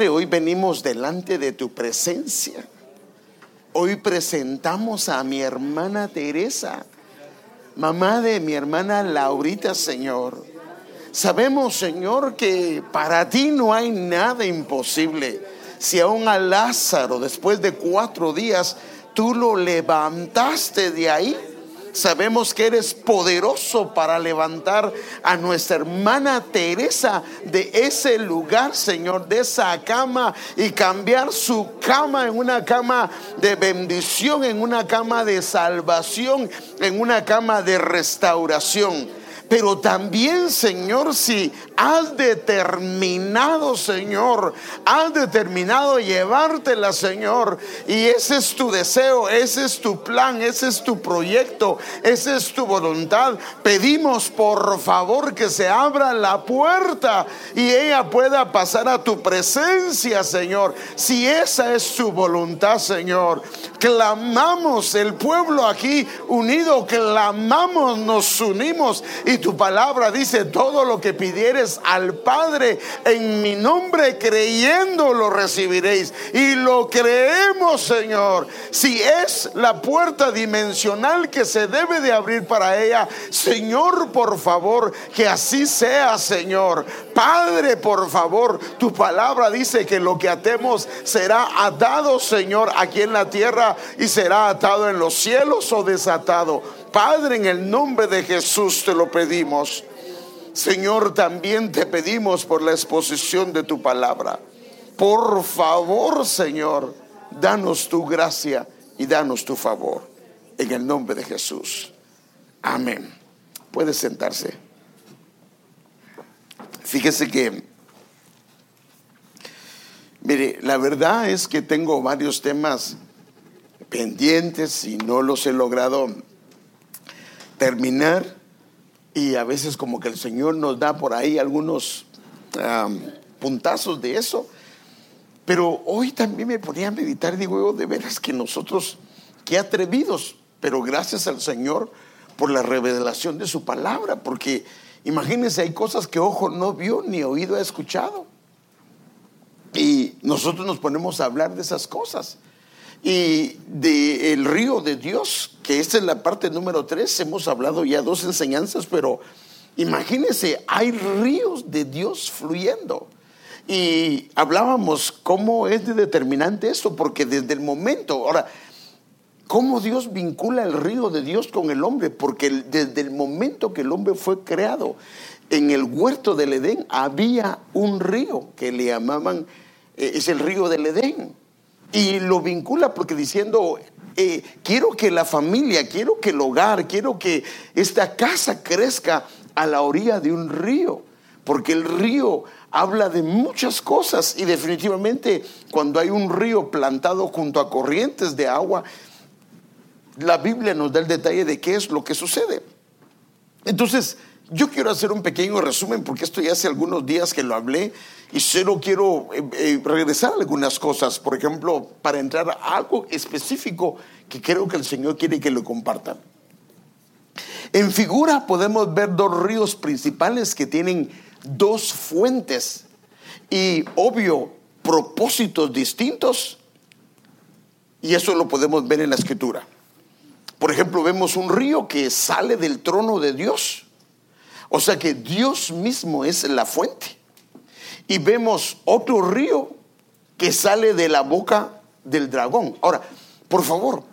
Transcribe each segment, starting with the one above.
Padre, hoy venimos delante de tu presencia. Hoy presentamos a mi hermana Teresa, mamá de mi hermana Laurita, Señor. Sabemos, Señor, que para ti no hay nada imposible. Si aún a Lázaro, después de 4 días, tú lo levantaste de ahí, sabemos que eres poderoso para levantar a nuestra hermana Teresa de ese lugar, Señor, de esa cama, y cambiar su cama en una cama de bendición, en una cama de salvación, en una cama de restauración. Pero también, Señor, si has determinado, Señor, has determinado llevártela, Señor, y ese es tu deseo, ese es tu plan, ese es tu proyecto, esa es tu voluntad, pedimos por favor que se abra la puerta y ella pueda pasar a tu presencia, Señor. Si esa es tu voluntad, Señor, clamamos, el pueblo aquí unido, clamamos, nos unimos, y tu palabra dice: todo lo que pidieres al Padre en mi nombre, creyendo lo recibiréis. Y lo creemos, Señor. Si es la puerta dimensional que se debe de abrir para ella, Señor, por favor, que así sea, Señor. Padre, por favor, tu palabra dice que lo que atemos será atado, Señor, aquí en la tierra, y será atado en los cielos o desatado. Padre, en el nombre de Jesús te lo pedimos. Señor, también te pedimos por la exposición de tu palabra. Por favor, Señor, danos tu gracia y danos tu favor. En el nombre de Jesús. Amén. Puede sentarse. Fíjese que, mire, la verdad es que tengo varios temas pendientes y no los he logrado terminar, y a veces como que el Señor nos da por ahí algunos puntazos de eso. Pero hoy también me ponía a meditar, digo yo, de veras que nosotros, qué atrevidos, pero gracias al Señor por la revelación de su palabra, porque imagínense, hay cosas que ojo no vio ni oído ha escuchado, y nosotros nos ponemos a hablar de esas cosas. Y del río de Dios, que esta es la parte número 3, hemos hablado ya 2 enseñanzas, pero imagínense, hay ríos de Dios fluyendo. Y hablábamos cómo es de determinante esto, porque desde el momento, ahora, cómo Dios vincula el río de Dios con el hombre, porque desde el momento que el hombre fue creado, en el huerto del Edén había un río que le llamaban, es el río del Edén. Y lo vincula porque diciendo, quiero que la familia, quiero que el hogar, quiero que esta casa crezca a la orilla de un río, porque el río habla de muchas cosas, y definitivamente cuando hay un río plantado junto a corrientes de agua, la Biblia nos da el detalle de qué es lo que sucede. Entonces, yo quiero hacer un pequeño resumen, porque esto ya hace algunos días que lo hablé, y solo quiero regresar a algunas cosas, por ejemplo, para entrar a algo específico que creo que el Señor quiere que lo compartan. En figura podemos ver 2 ríos principales que tienen 2 fuentes y, obvio, propósitos distintos, y eso lo podemos ver en la Escritura. Por ejemplo, vemos un río que sale del trono de Dios, o sea que Dios mismo es la fuente. Y vemos otro río que sale de la boca del dragón. Ahora, por favor,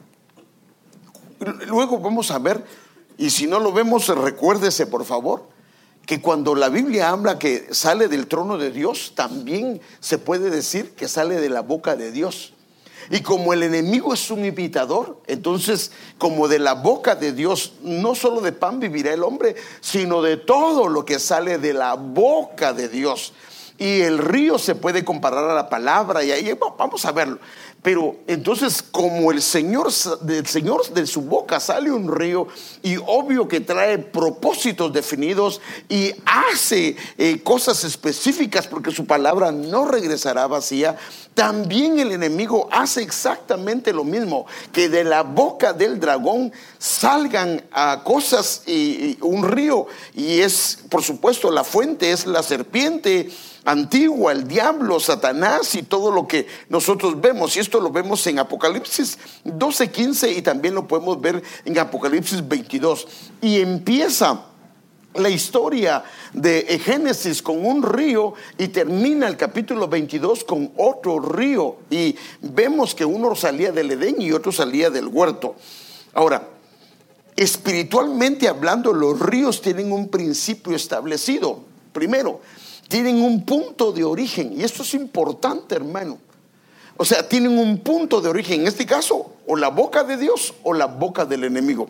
luego vamos a ver, y si no lo vemos, recuérdese por favor, que cuando la Biblia habla que sale del trono de Dios, también se puede decir que sale de la boca de Dios. Y como el enemigo es un imitador, entonces como de la boca de Dios, no solo de pan vivirá el hombre, sino de todo lo que sale de la boca de Dios. Y el río se puede comparar a la palabra, y ahí vamos a verlo. Pero entonces, como del Señor de su boca sale un río, y obvio que trae propósitos definidos y hace cosas específicas, porque su palabra no regresará vacía, también el enemigo hace exactamente lo mismo, que de la boca del dragón salgan cosas, y un río, y es, por supuesto, la fuente es la serpiente, antigua, el diablo, Satanás y todo lo que nosotros vemos. Y esto lo vemos en Apocalipsis 12:15 y también lo podemos ver en Apocalipsis 22. Y empieza la historia de Génesis con un río y termina el capítulo 22 con otro río. Y vemos que uno salía del Edén y otro salía del huerto. Ahora, espiritualmente hablando, los ríos tienen un principio establecido. Primero, tienen un punto de origen, y esto es importante, hermano. O sea, tienen un punto de origen, en este caso, o la boca de Dios o la boca del enemigo.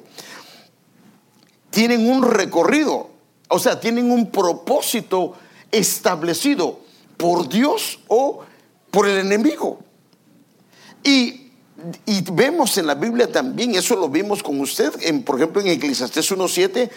Tienen un recorrido, o sea, tienen un propósito establecido por Dios o por el enemigo. Y vemos en la Biblia también, eso lo vimos con usted, por ejemplo en Eclesiastés 1:7,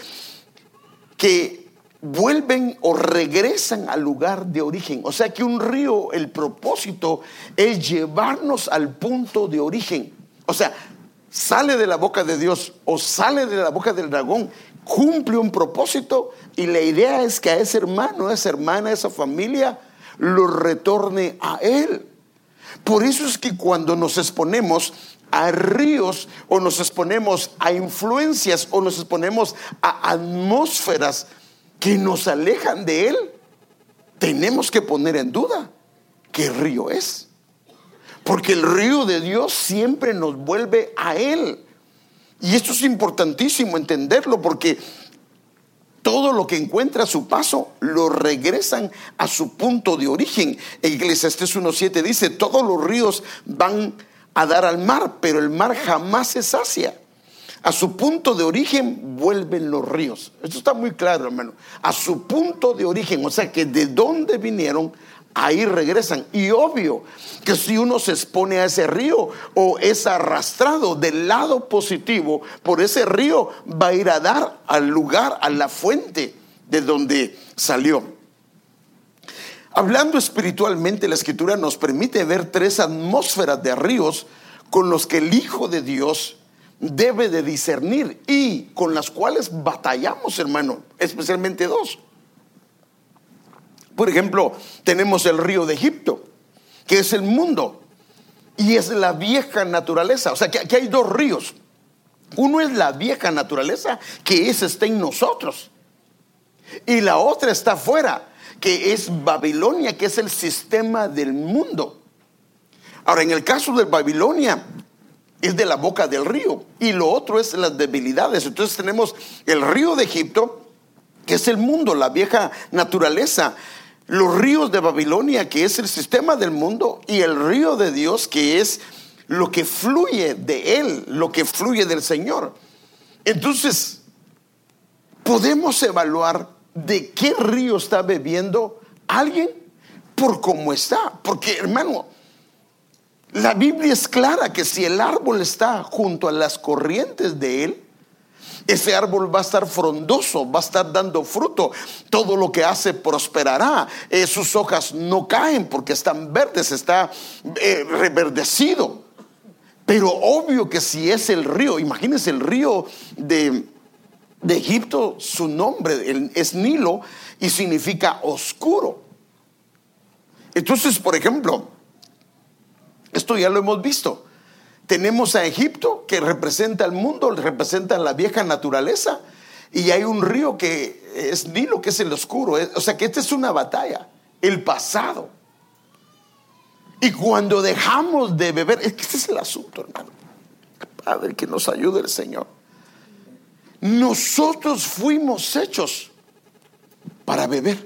que vuelven o regresan al lugar de origen. O sea que un río, el propósito es llevarnos al punto de origen. O sea, sale de la boca de Dios o sale de la boca del dragón, cumple un propósito, y la idea es que a ese hermano, a esa hermana, a esa familia lo retorne a él. Por eso es que cuando nos exponemos a ríos o nos exponemos a influencias o nos exponemos a atmósferas que nos alejan de él, tenemos que poner en duda qué río es. Porque el río de Dios siempre nos vuelve a él. Y esto es importantísimo entenderlo, porque todo lo que encuentra a su paso lo regresan a su punto de origen. Eclesiastés 1:7 dice: todos los ríos van a dar al mar, pero el mar jamás se sacia. A su punto de origen vuelven los ríos. Esto está muy claro, hermano. A su punto de origen, o sea que de donde vinieron, ahí regresan. Y obvio que si uno se expone a ese río o es arrastrado del lado positivo por ese río, va a ir a dar al lugar, a la fuente de donde salió. Hablando espiritualmente, la Escritura nos permite ver 3 atmósferas de ríos con los que el Hijo de Dios debe de discernir y con las cuales batallamos, hermano, especialmente 2. Por ejemplo, tenemos el río de Egipto, que es el mundo y es la vieja naturaleza. O sea que aquí hay 2 ríos. Uno es la vieja naturaleza, que está en nosotros, y la otra está afuera, que es Babilonia, que es el sistema del mundo. Ahora, en el caso de Babilonia, es de la boca del río, y lo otro es las debilidades. Entonces tenemos el río de Egipto, que es el mundo, la vieja naturaleza, los ríos de Babilonia, que es el sistema del mundo, y el río de Dios, que es lo que fluye de él, lo que fluye del Señor. Entonces podemos evaluar de qué río está bebiendo alguien por cómo está. Porque, hermano, la Biblia es clara que si el árbol está junto a las corrientes de él, ese árbol va a estar frondoso, va a estar dando fruto, todo lo que hace prosperará, sus hojas no caen porque están verdes, está reverdecido. Pero obvio que si es el río, imagínense el río de Egipto, su nombre es Nilo y significa oscuro. Entonces, por ejemplo, esto ya lo hemos visto. Tenemos a Egipto, que representa el mundo, representa la vieja naturaleza, y hay un río que es Nilo, que es el oscuro. O sea que esta es una batalla, el pasado. Y cuando dejamos de beber, es que este es el asunto, hermano. Padre, que nos ayude el Señor. Nosotros fuimos hechos para beber.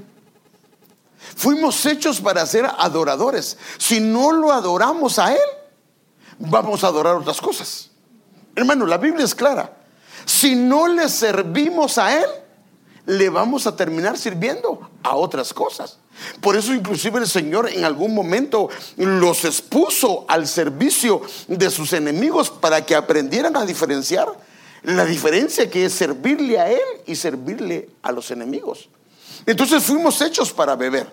Fuimos hechos para ser adoradores. Si no lo adoramos a Él, vamos a adorar otras cosas. Hermano, la Biblia es clara. Si no le servimos a Él, le vamos a terminar sirviendo a otras cosas. Por eso inclusive el Señor en algún momento los expuso al servicio de sus enemigos, para que aprendieran a diferenciar la diferencia que es servirle a Él y servirle a los enemigos. Entonces fuimos hechos para beber.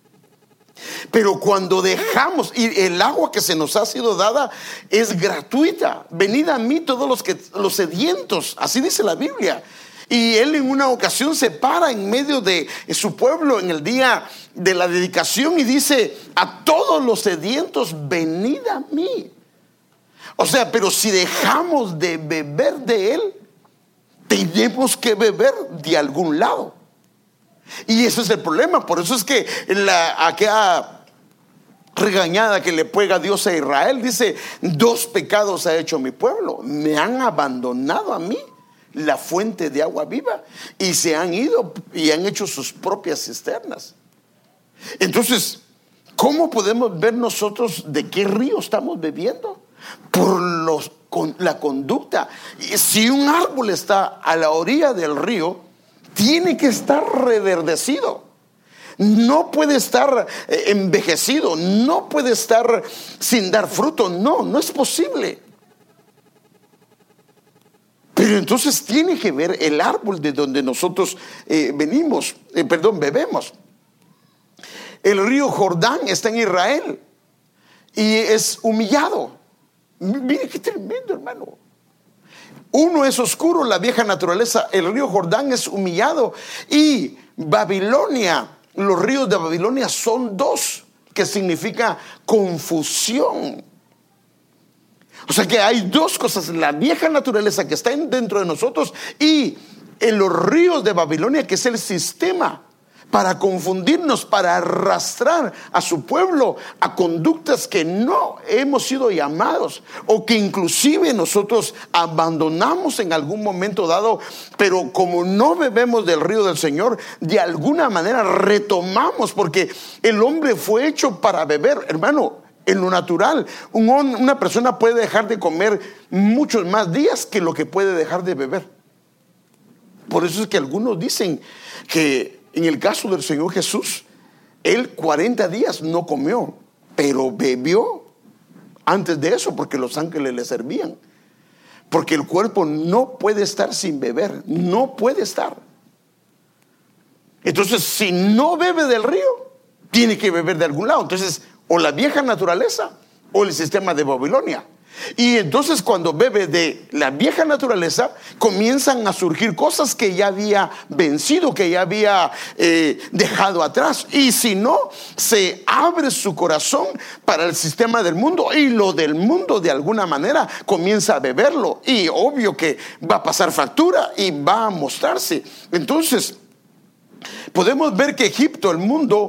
Pero cuando dejamos, y el agua que se nos ha sido dada es gratuita. Venid a mí todos los sedientos, así dice la Biblia. Y él en una ocasión se para en medio de su pueblo en el día de la dedicación y dice: a todos los sedientos, venid a mí. O sea, pero si dejamos de beber de él, tenemos que beber de algún lado. Y ese es el problema. Por eso es que aquella regañada que le pega Dios a Israel dice: dos pecados ha hecho mi pueblo, me han abandonado a mí, la fuente de agua viva, y se han ido y han hecho sus propias cisternas. Entonces, ¿cómo podemos ver nosotros de qué río estamos bebiendo? Por la conducta. Y si un árbol está a la orilla del río, tiene que estar reverdecido. No puede estar envejecido, no puede estar sin dar fruto. No es posible. Pero entonces tiene que ver el árbol de donde nosotros bebemos. El río Jordán está en Israel y es humillado. Mire qué tremendo, hermano. Uno es oscuro, la vieja naturaleza. El río Jordán es humillado. Y Babilonia, los ríos de Babilonia son dos, que significa confusión. O sea que hay dos cosas: la vieja naturaleza que está dentro de nosotros y en los ríos de Babilonia, que es el sistema para confundirnos, para arrastrar a su pueblo a conductas que no hemos sido llamados, o que inclusive nosotros abandonamos en algún momento dado. Pero como no bebemos del río del Señor, de alguna manera retomamos, porque el hombre fue hecho para beber, hermano. En lo natural, una persona puede dejar de comer muchos más días que lo que puede dejar de beber. Por eso es que algunos dicen que en el caso del Señor Jesús, él 40 días no comió, pero bebió antes de eso, porque los ángeles le servían. Porque el cuerpo no puede estar sin beber, no puede estar. Entonces, si no bebe del río, tiene que beber de algún lado. Entonces, o la vieja naturaleza o el sistema de Babilonia. Y entonces, cuando bebe de la vieja naturaleza, comienzan a surgir cosas que ya había vencido, que ya había dejado atrás. Y si no, se abre su corazón para el sistema del mundo, y lo del mundo de alguna manera comienza a beberlo, y obvio que va a pasar factura y va a mostrarse. Entonces, podemos ver que Egipto, el mundo,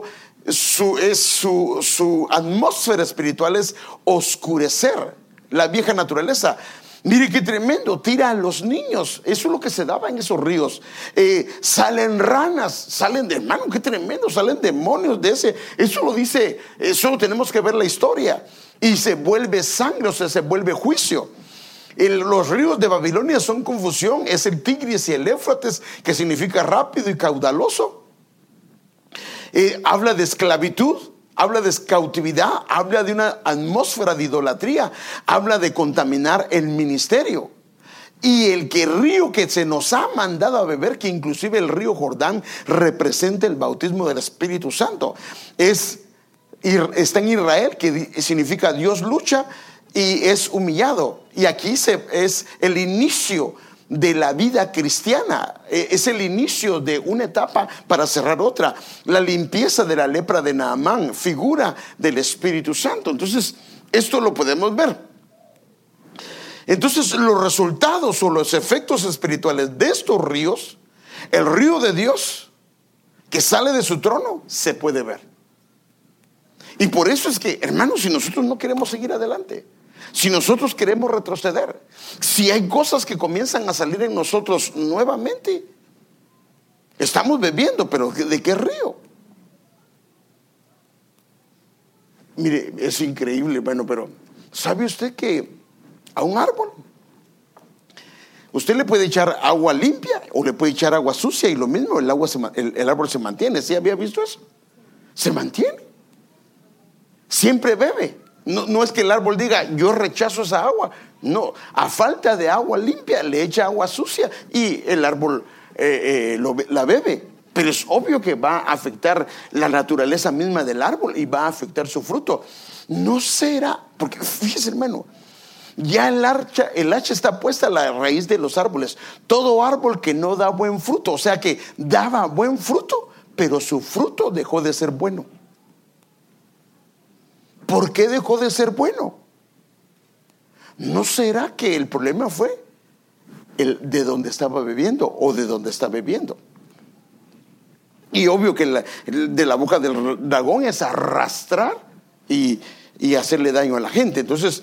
su atmósfera espiritual es oscurecer la vieja naturaleza. Mire qué tremendo, tira a los niños. Eso es lo que se daba en esos ríos. Salen ranas, salen hermano, qué tremendo, salen demonios de ese. Eso lo dice, solo tenemos que ver la historia. Y se vuelve sangre, o sea, se vuelve juicio. Los ríos de Babilonia son confusión. Es el Tigris y el Éufrates, que significa rápido y caudaloso. Habla de esclavitud, habla de cautividad, habla de una atmósfera de idolatría, habla de contaminar el ministerio. Y el río que se nos ha mandado a beber, que inclusive el río Jordán representa el bautismo del Espíritu Santo, está en Israel, que significa Dios lucha y es humillado. Y aquí es el inicio de la vida cristiana, es el inicio de una etapa para cerrar otra. La limpieza de la lepra de Naamán, figura del Espíritu Santo. Entonces, esto lo podemos ver. Entonces, los resultados o los efectos espirituales de estos ríos, el río de Dios que sale de su trono, se puede ver. Y por eso es que, hermanos, si nosotros no queremos seguir adelante, si nosotros queremos retroceder, si hay cosas que comienzan a salir en nosotros nuevamente, estamos bebiendo, pero ¿de qué río? Mire, es increíble, bueno, pero ¿sabe usted que a un árbol usted le puede echar agua limpia o le puede echar agua sucia, y lo mismo, el árbol se mantiene? ¿Sí había visto eso? Se mantiene, siempre bebe. No es que el árbol diga yo rechazo esa agua. No, a falta de agua limpia le echa agua sucia y el árbol la bebe. Pero es obvio que va a afectar la naturaleza misma del árbol y va a afectar su fruto. No será, porque fíjese, hermano, Ya el hacha está puesta a la raíz de los árboles. Todo árbol que no da buen fruto, o sea que daba buen fruto, pero su fruto dejó de ser bueno. ¿Por qué dejó de ser bueno? ¿No será que el problema fue el de donde estaba bebiendo o de donde está bebiendo? Y obvio que de la boca del dragón es arrastrar y hacerle daño a la gente. Entonces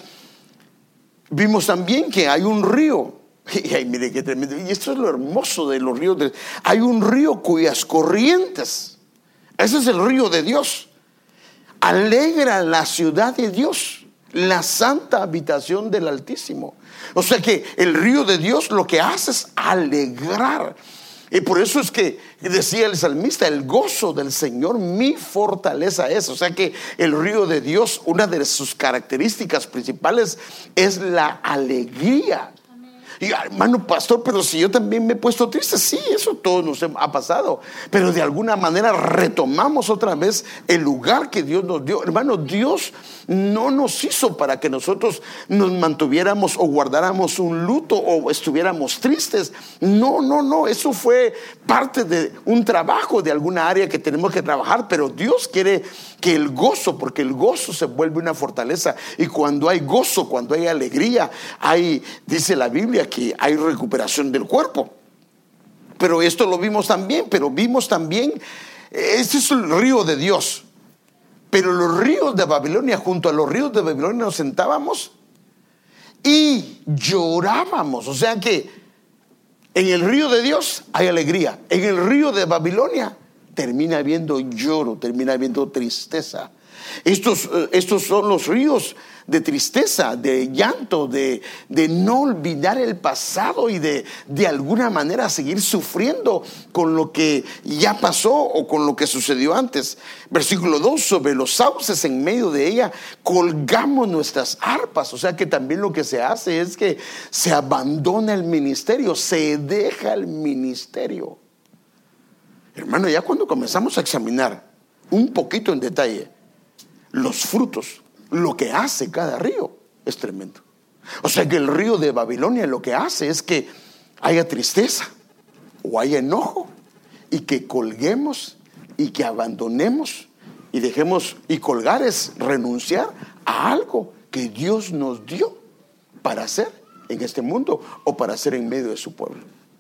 vimos también que hay un río. Y ay, mire qué tremendo. Y esto es lo hermoso de los ríos. Hay un río cuyas corrientes, ese es el río de Dios, alegra la ciudad de Dios, la santa habitación del Altísimo. O sea que el río de Dios lo que hace es alegrar. Y por eso es que decía el salmista: el gozo del Señor mi fortaleza es. O sea que el río de Dios, una de sus características principales es la alegría. Y hermano pastor, pero si yo también me he puesto triste. Sí, eso todo nos ha pasado, pero de alguna manera retomamos otra vez el lugar que Dios nos dio. Hermano, Dios no nos hizo para que nosotros nos mantuviéramos o guardáramos un luto o estuviéramos tristes. No, eso fue parte de un trabajo de alguna área que tenemos que trabajar, pero Dios quiere que el gozo, porque el gozo se vuelve una fortaleza. Y cuando hay gozo, cuando hay alegría, dice la Biblia que hay recuperación del cuerpo. Pero esto lo vimos también, este es el río de Dios. Pero los ríos de Babilonia, junto a los ríos de Babilonia nos sentábamos y llorábamos. O sea que en el río de Dios hay alegría. En el río de Babilonia termina habiendo lloro, termina habiendo tristeza. Estos son los ríos de tristeza, de llanto, de no olvidar el pasado y de alguna manera seguir sufriendo con lo que ya pasó o con lo que sucedió antes. Versículo 2: sobre los sauces en medio de ella colgamos nuestras arpas. O sea que también lo que se hace es que se abandona el ministerio, se deja el ministerio. Hermano, ya cuando comenzamos a examinar un poquito en detalle los frutos, lo que hace cada río es tremendo. O sea que el río de Babilonia lo que hace es que haya tristeza o haya enojo, y que colguemos y que abandonemos y dejemos. Y colgar es renunciar a algo que Dios nos dio para hacer en este mundo o para hacer en medio de su pueblo.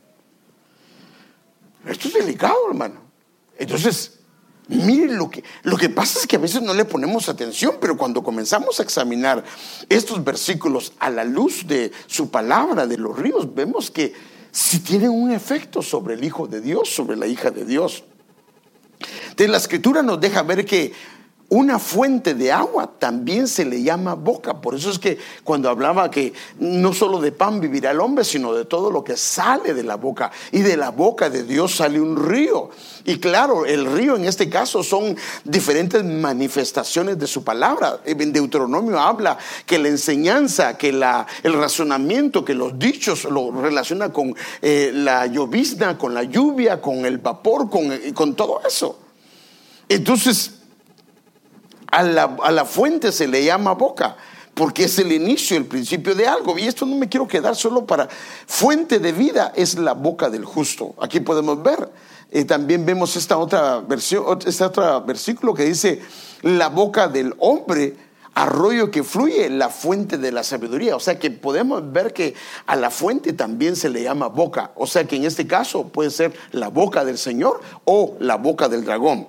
Esto es delicado, hermano. Entonces, miren, lo que pasa es que a veces no le ponemos atención, pero cuando comenzamos a examinar estos versículos a la luz de su palabra, de los ríos, vemos que sí tienen un efecto sobre el Hijo de Dios, sobre la hija de Dios. Entonces la Escritura nos deja ver que una fuente de agua también se le llama boca. Por eso es que cuando hablaba que no solo de pan vivirá el hombre, sino de todo lo que sale de la boca. Y de la boca de Dios sale un río. Y claro, el río en este caso son diferentes manifestaciones de su palabra. En Deuteronomio habla que la enseñanza, que el razonamiento, que los dichos lo relaciona con la llovizna, con la lluvia, con el vapor, con todo eso. Entonces, a la fuente se le llama boca, porque es el inicio, el principio de algo. Y esto no me quiero quedar solo para fuente de vida, es la boca del justo. Aquí podemos ver, también vemos esta otra versículo que dice: la boca del hombre, arroyo que fluye, la fuente de la sabiduría. O sea que podemos ver que a la fuente también se le llama boca. O sea que en este caso puede ser la boca del Señor o la boca del dragón.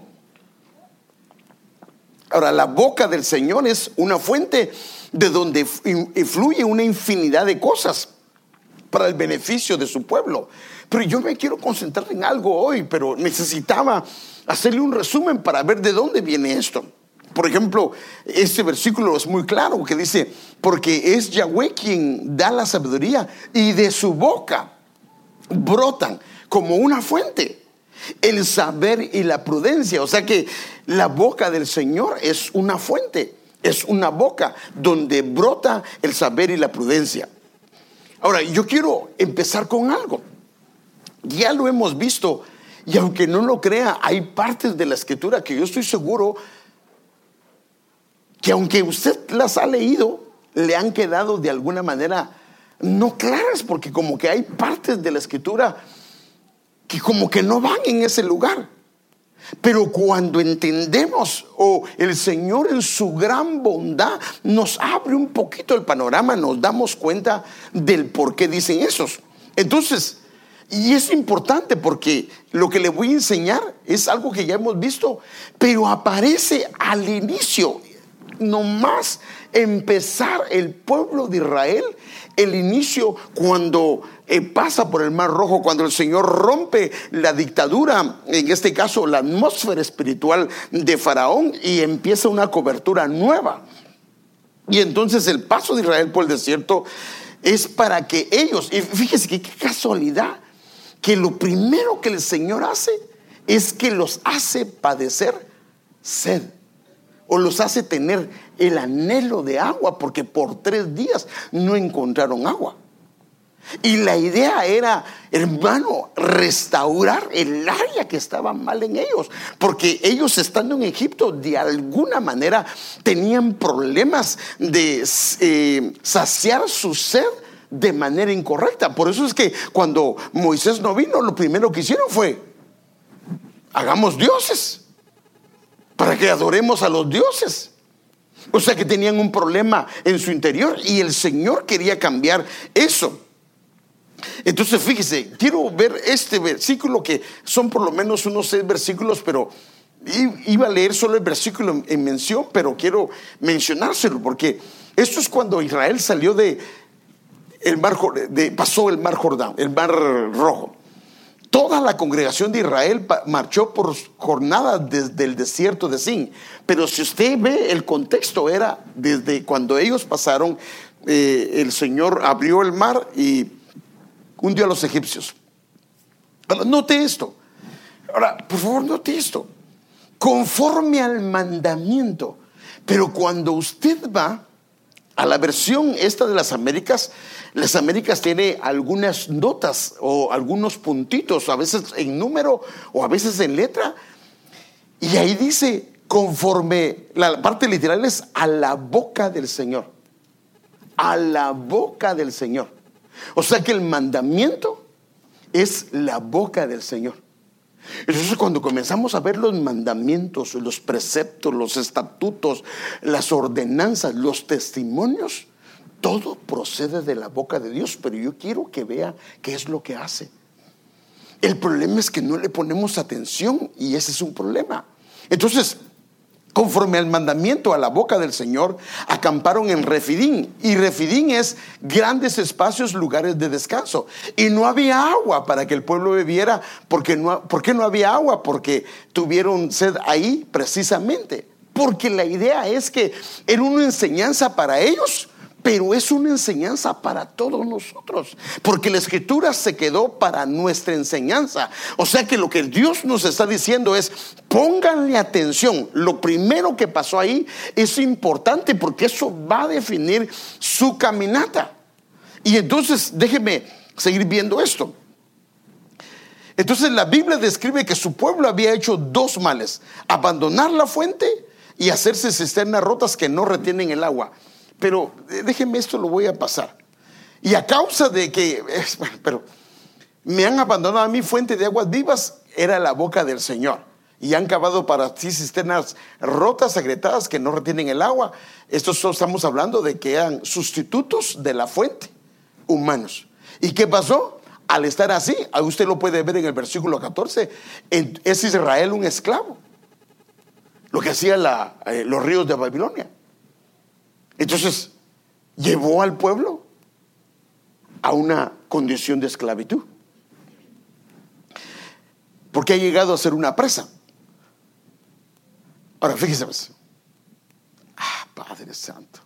Ahora, la boca del Señor es una fuente de donde fluye una infinidad de cosas para el beneficio de su pueblo. Pero yo me quiero concentrar en algo hoy, pero necesitaba hacerle un resumen para ver de dónde viene esto. Por ejemplo, este versículo es muy claro, que dice: porque es Yahweh quien da la sabiduría, y de su boca brotan como una fuente el saber y la prudencia. O sea que la boca del Señor es una fuente, es una boca donde brota el saber y la prudencia. Ahora, yo quiero empezar con algo. Ya lo hemos visto, y aunque no lo crea, hay partes de la Escritura que yo estoy seguro que, aunque usted las ha leído, le han quedado de alguna manera no claras, porque como que hay partes de la Escritura que como que no van en ese lugar. Pero cuando entendemos, el Señor en su gran bondad nos abre un poquito el panorama, nos damos cuenta del por qué dicen esos. Entonces, y es importante porque lo que le voy a enseñar es algo que ya hemos visto, pero aparece al inicio, nomás empezar el pueblo de Israel, el inicio cuando pasa por el Mar Rojo, cuando el Señor rompe la dictadura, en este caso la atmósfera espiritual de Faraón, y empieza una cobertura nueva. Y entonces el paso de Israel por el desierto es para que ellos, y fíjese que qué casualidad, que lo primero que el Señor hace es que los hace padecer sed, o los hace tener el anhelo de agua, porque por 3 días no encontraron agua. Y la idea era, hermano, restaurar el área que estaba mal en ellos, porque ellos, estando en Egipto, de alguna manera tenían problemas de saciar su sed de manera incorrecta. Por eso es que cuando Moisés no vino, lo primero que hicieron fue: hagamos dioses para que adoremos a los dioses. O sea que tenían un problema en su interior, y el Señor quería cambiar eso. Entonces fíjese, quiero ver este versículo, que son por lo menos unos 6 versículos, pero iba a leer solo el versículo en mención, pero quiero mencionárselo, porque esto es cuando Israel salió pasó el Mar Jordán, el Mar Rojo. Toda la congregación de Israel marchó por jornadas desde el desierto de Sin. Pero si usted ve, el contexto era desde cuando ellos pasaron, el Señor abrió el mar y hundió a los egipcios. Ahora, note esto. Ahora, por favor, note esto. Conforme al mandamiento. Pero cuando usted va a la versión esta de las Américas tiene algunas notas o algunos puntitos, a veces en número o a veces en letra, y ahí dice conforme, la parte literal es a la boca del Señor. A la boca del Señor. O sea que el mandamiento es la boca del Señor. Entonces, cuando comenzamos a ver los mandamientos, los preceptos, los estatutos, las ordenanzas, los testimonios, todo procede de la boca de Dios. Pero yo quiero que vea qué es lo que hace. El problema es que no le ponemos atención, y ese es un problema. Entonces, conforme al mandamiento, a la boca del Señor, acamparon en Refidín. Y Refidín es grandes espacios, lugares de descanso. Y no había agua para que el pueblo bebiera. ¿Por qué no había agua? Porque tuvieron sed ahí precisamente. Porque la idea es que era una enseñanza para ellos, pero es una enseñanza para todos nosotros, porque la Escritura se quedó para nuestra enseñanza. O sea que lo que Dios nos está diciendo es: pónganle atención. Lo primero que pasó ahí es importante, porque eso va a definir su caminata. Y entonces déjeme seguir viendo esto. Entonces la Biblia describe que su pueblo había hecho 2 males: abandonar la fuente y hacerse cisternas rotas que no retienen el agua. Pero déjenme, esto lo voy a pasar. Y a causa de que pero me han abandonado a mi fuente de aguas vivas, era la boca del Señor, y han cavado para sí cisternas rotas, agrietadas, que no retienen el agua. Estamos hablando de que eran sustitutos de la fuente, humanos. ¿Y qué pasó? Al estar así, usted lo puede ver en el versículo 14, es Israel un esclavo, lo que hacía los ríos de Babilonia. Entonces llevó al pueblo a una condición de esclavitud, porque ha llegado a ser una presa. Ahora fíjese, Padre Santo,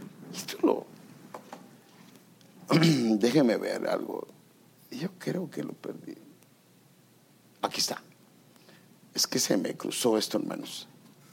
déjeme ver algo. Yo creo que lo perdí. Aquí está. Es que se me cruzó esto, hermanos.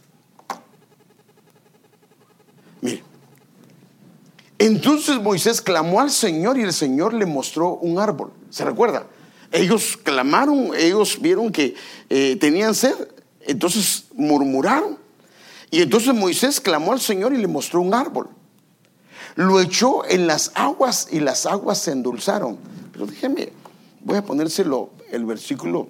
Mire. Entonces Moisés clamó al Señor, y el Señor le mostró un árbol. ¿Se recuerda? Ellos clamaron, ellos vieron que tenían sed, entonces murmuraron. Y entonces Moisés clamó al Señor y le mostró un árbol. lo echó en las aguas y las aguas se endulzaron. Pero déjeme, voy a ponérselo el versículo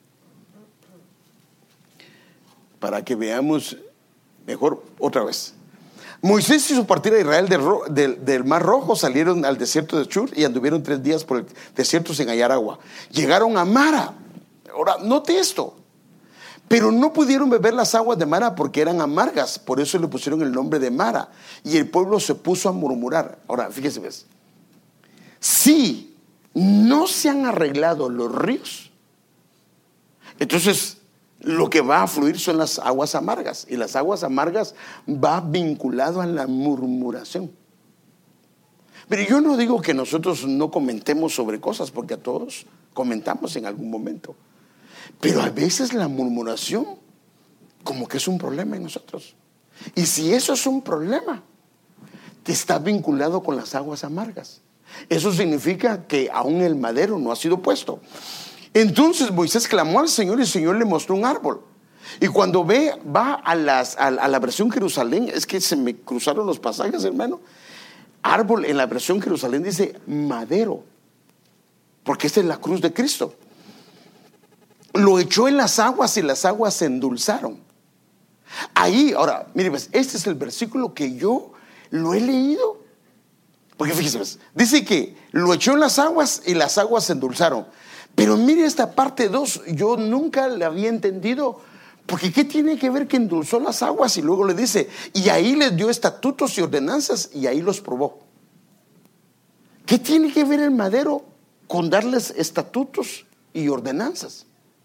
para que veamos mejor otra vez. Moisés hizo partir a Israel del Mar Rojo, salieron al desierto de Shur y anduvieron 3 días por el desierto sin hallar agua. Llegaron a Mara. Ahora, note esto. Pero no pudieron beber las aguas de Mara porque eran amargas. Por eso le pusieron el nombre de Mara. Y el pueblo se puso a murmurar. Ahora, fíjese, ¿ves? Si no se han arreglado los ríos, entonces lo que va a fluir son las aguas amargas. Y las aguas amargas va vinculado a la murmuración. Pero yo no digo que nosotros no comentemos sobre cosas, porque a todos comentamos en algún momento. Pero a veces la murmuración como que es un problema en nosotros. Y si eso es un problema, te está vinculado con las aguas amargas. Eso significa que aún el madero no ha sido puesto. Entonces Moisés clamó al Señor y el Señor le mostró un árbol. Y cuando va a la versión Jerusalén, es que se me cruzaron los pasajes, hermano. Árbol en la versión Jerusalén dice madero, porque esta es la cruz de Cristo. Lo echó en las aguas y las aguas se endulzaron. Ahí, ahora, mire, pues, este es el versículo que yo lo he leído. Porque fíjese, pues, dice que lo echó en las aguas y las aguas se endulzaron. Pero mire esta parte 2, yo nunca la había entendido. Porque ¿qué tiene que ver que endulzó las aguas? Y luego le dice, y ahí les dio estatutos y ordenanzas y ahí los probó. ¿Qué tiene que ver el madero con darles estatutos y ordenanzas?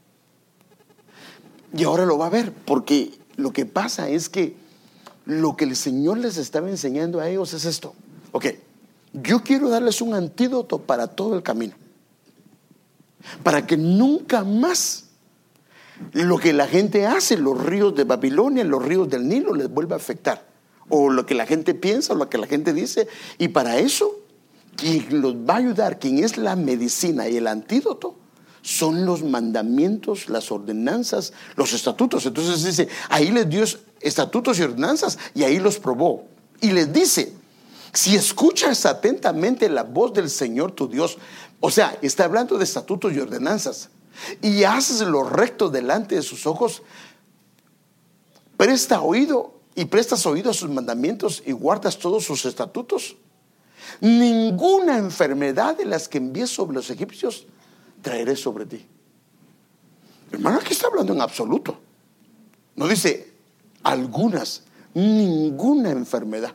Y ahora lo va a ver, porque lo que pasa es que lo que el Señor les estaba enseñando a ellos es esto. Ok, yo quiero darles un antídoto para todo el camino, para que nunca más lo que la gente hace, los ríos de Babilonia, los ríos del Nilo, les vuelva a afectar, o lo que la gente piensa, o lo que la gente dice. Y para eso, quien los va a ayudar, quien es la medicina y el antídoto, son los mandamientos, las ordenanzas, los estatutos. Entonces dice, ahí les dio estatutos y ordenanzas y ahí los probó. Y les dice, si escuchas atentamente la voz del Señor tu Dios, o sea, está hablando de estatutos y ordenanzas, y haces lo recto delante de sus ojos, prestas oído a sus mandamientos y guardas todos sus estatutos, ninguna enfermedad de las que envié sobre los egipcios traeré sobre ti. Hermano, aquí está hablando en absoluto. No dice algunas, ninguna enfermedad.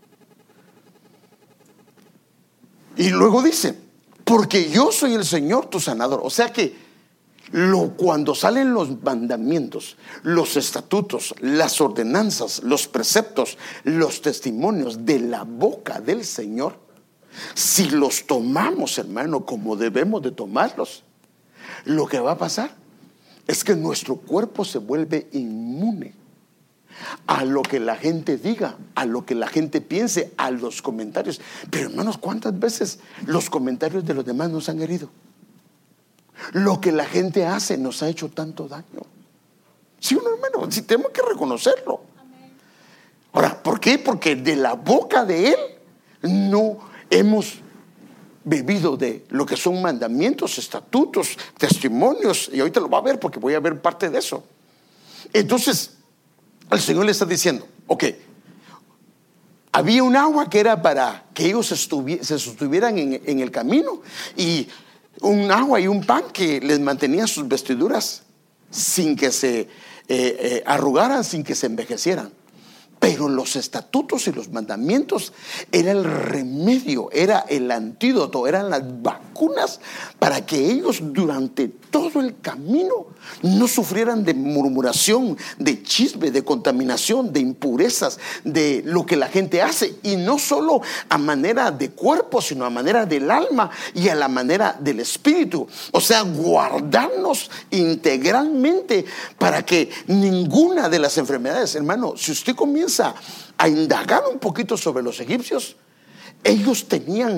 Y luego dice, porque yo soy el Señor tu sanador. O sea que cuando salen los mandamientos, los estatutos, las ordenanzas, los preceptos, los testimonios de la boca del Señor, si los tomamos, hermano, como debemos de tomarlos, lo que va a pasar es que nuestro cuerpo se vuelve inmune a lo que la gente diga, a lo que la gente piense, a los comentarios. Pero hermanos, ¿cuántas veces los comentarios de los demás nos han herido? Lo que la gente hace nos ha hecho tanto daño. Sí, hermano, sí, tenemos que reconocerlo. Ahora, ¿por qué? Porque de la boca de Él no hemos bebido de lo que son mandamientos, estatutos, testimonios. Y ahorita lo va a ver porque voy a ver parte de eso. Entonces el Señor le está diciendo, ok, había un agua que era para que ellos se sostuvieran en el camino, y un agua y un pan que les mantenía sus vestiduras sin que se arrugaran, sin que se envejecieran. Pero los estatutos y los mandamientos era el remedio, era el antídoto, eran las vacunas para que ellos durante todo el camino no sufrieran de murmuración, de chisme, de contaminación, de impurezas, de lo que la gente hace. Y no solo a manera de cuerpo, sino a manera del alma y a la manera del espíritu. O sea, guardarnos integralmente para que ninguna de las enfermedades, hermano, si usted comienza a indagar un poquito sobre los egipcios, ellos tenían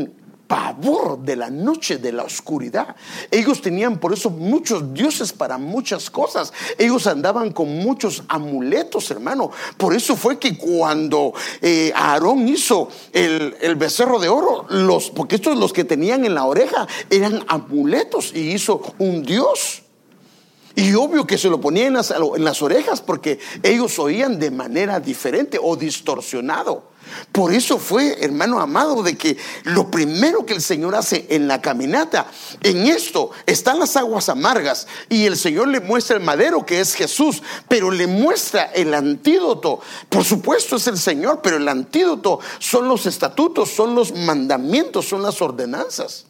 pavor de la noche, de la oscuridad. Ellos tenían por eso muchos dioses para muchas cosas. Ellos andaban con muchos amuletos, hermano. Por eso fue que cuando Aarón hizo el becerro de oro, porque estos los que tenían en la oreja eran amuletos, y hizo un dios. Y obvio que se lo ponía en las orejas, porque ellos oían de manera diferente o distorsionado. Por eso fue, hermano amado, de que lo primero que el Señor hace en la caminata, en esto están las aguas amargas, y el Señor le muestra el madero, que es Jesús, pero le muestra el antídoto. Por supuesto es el Señor, pero el antídoto son los estatutos, son los mandamientos, son las ordenanzas.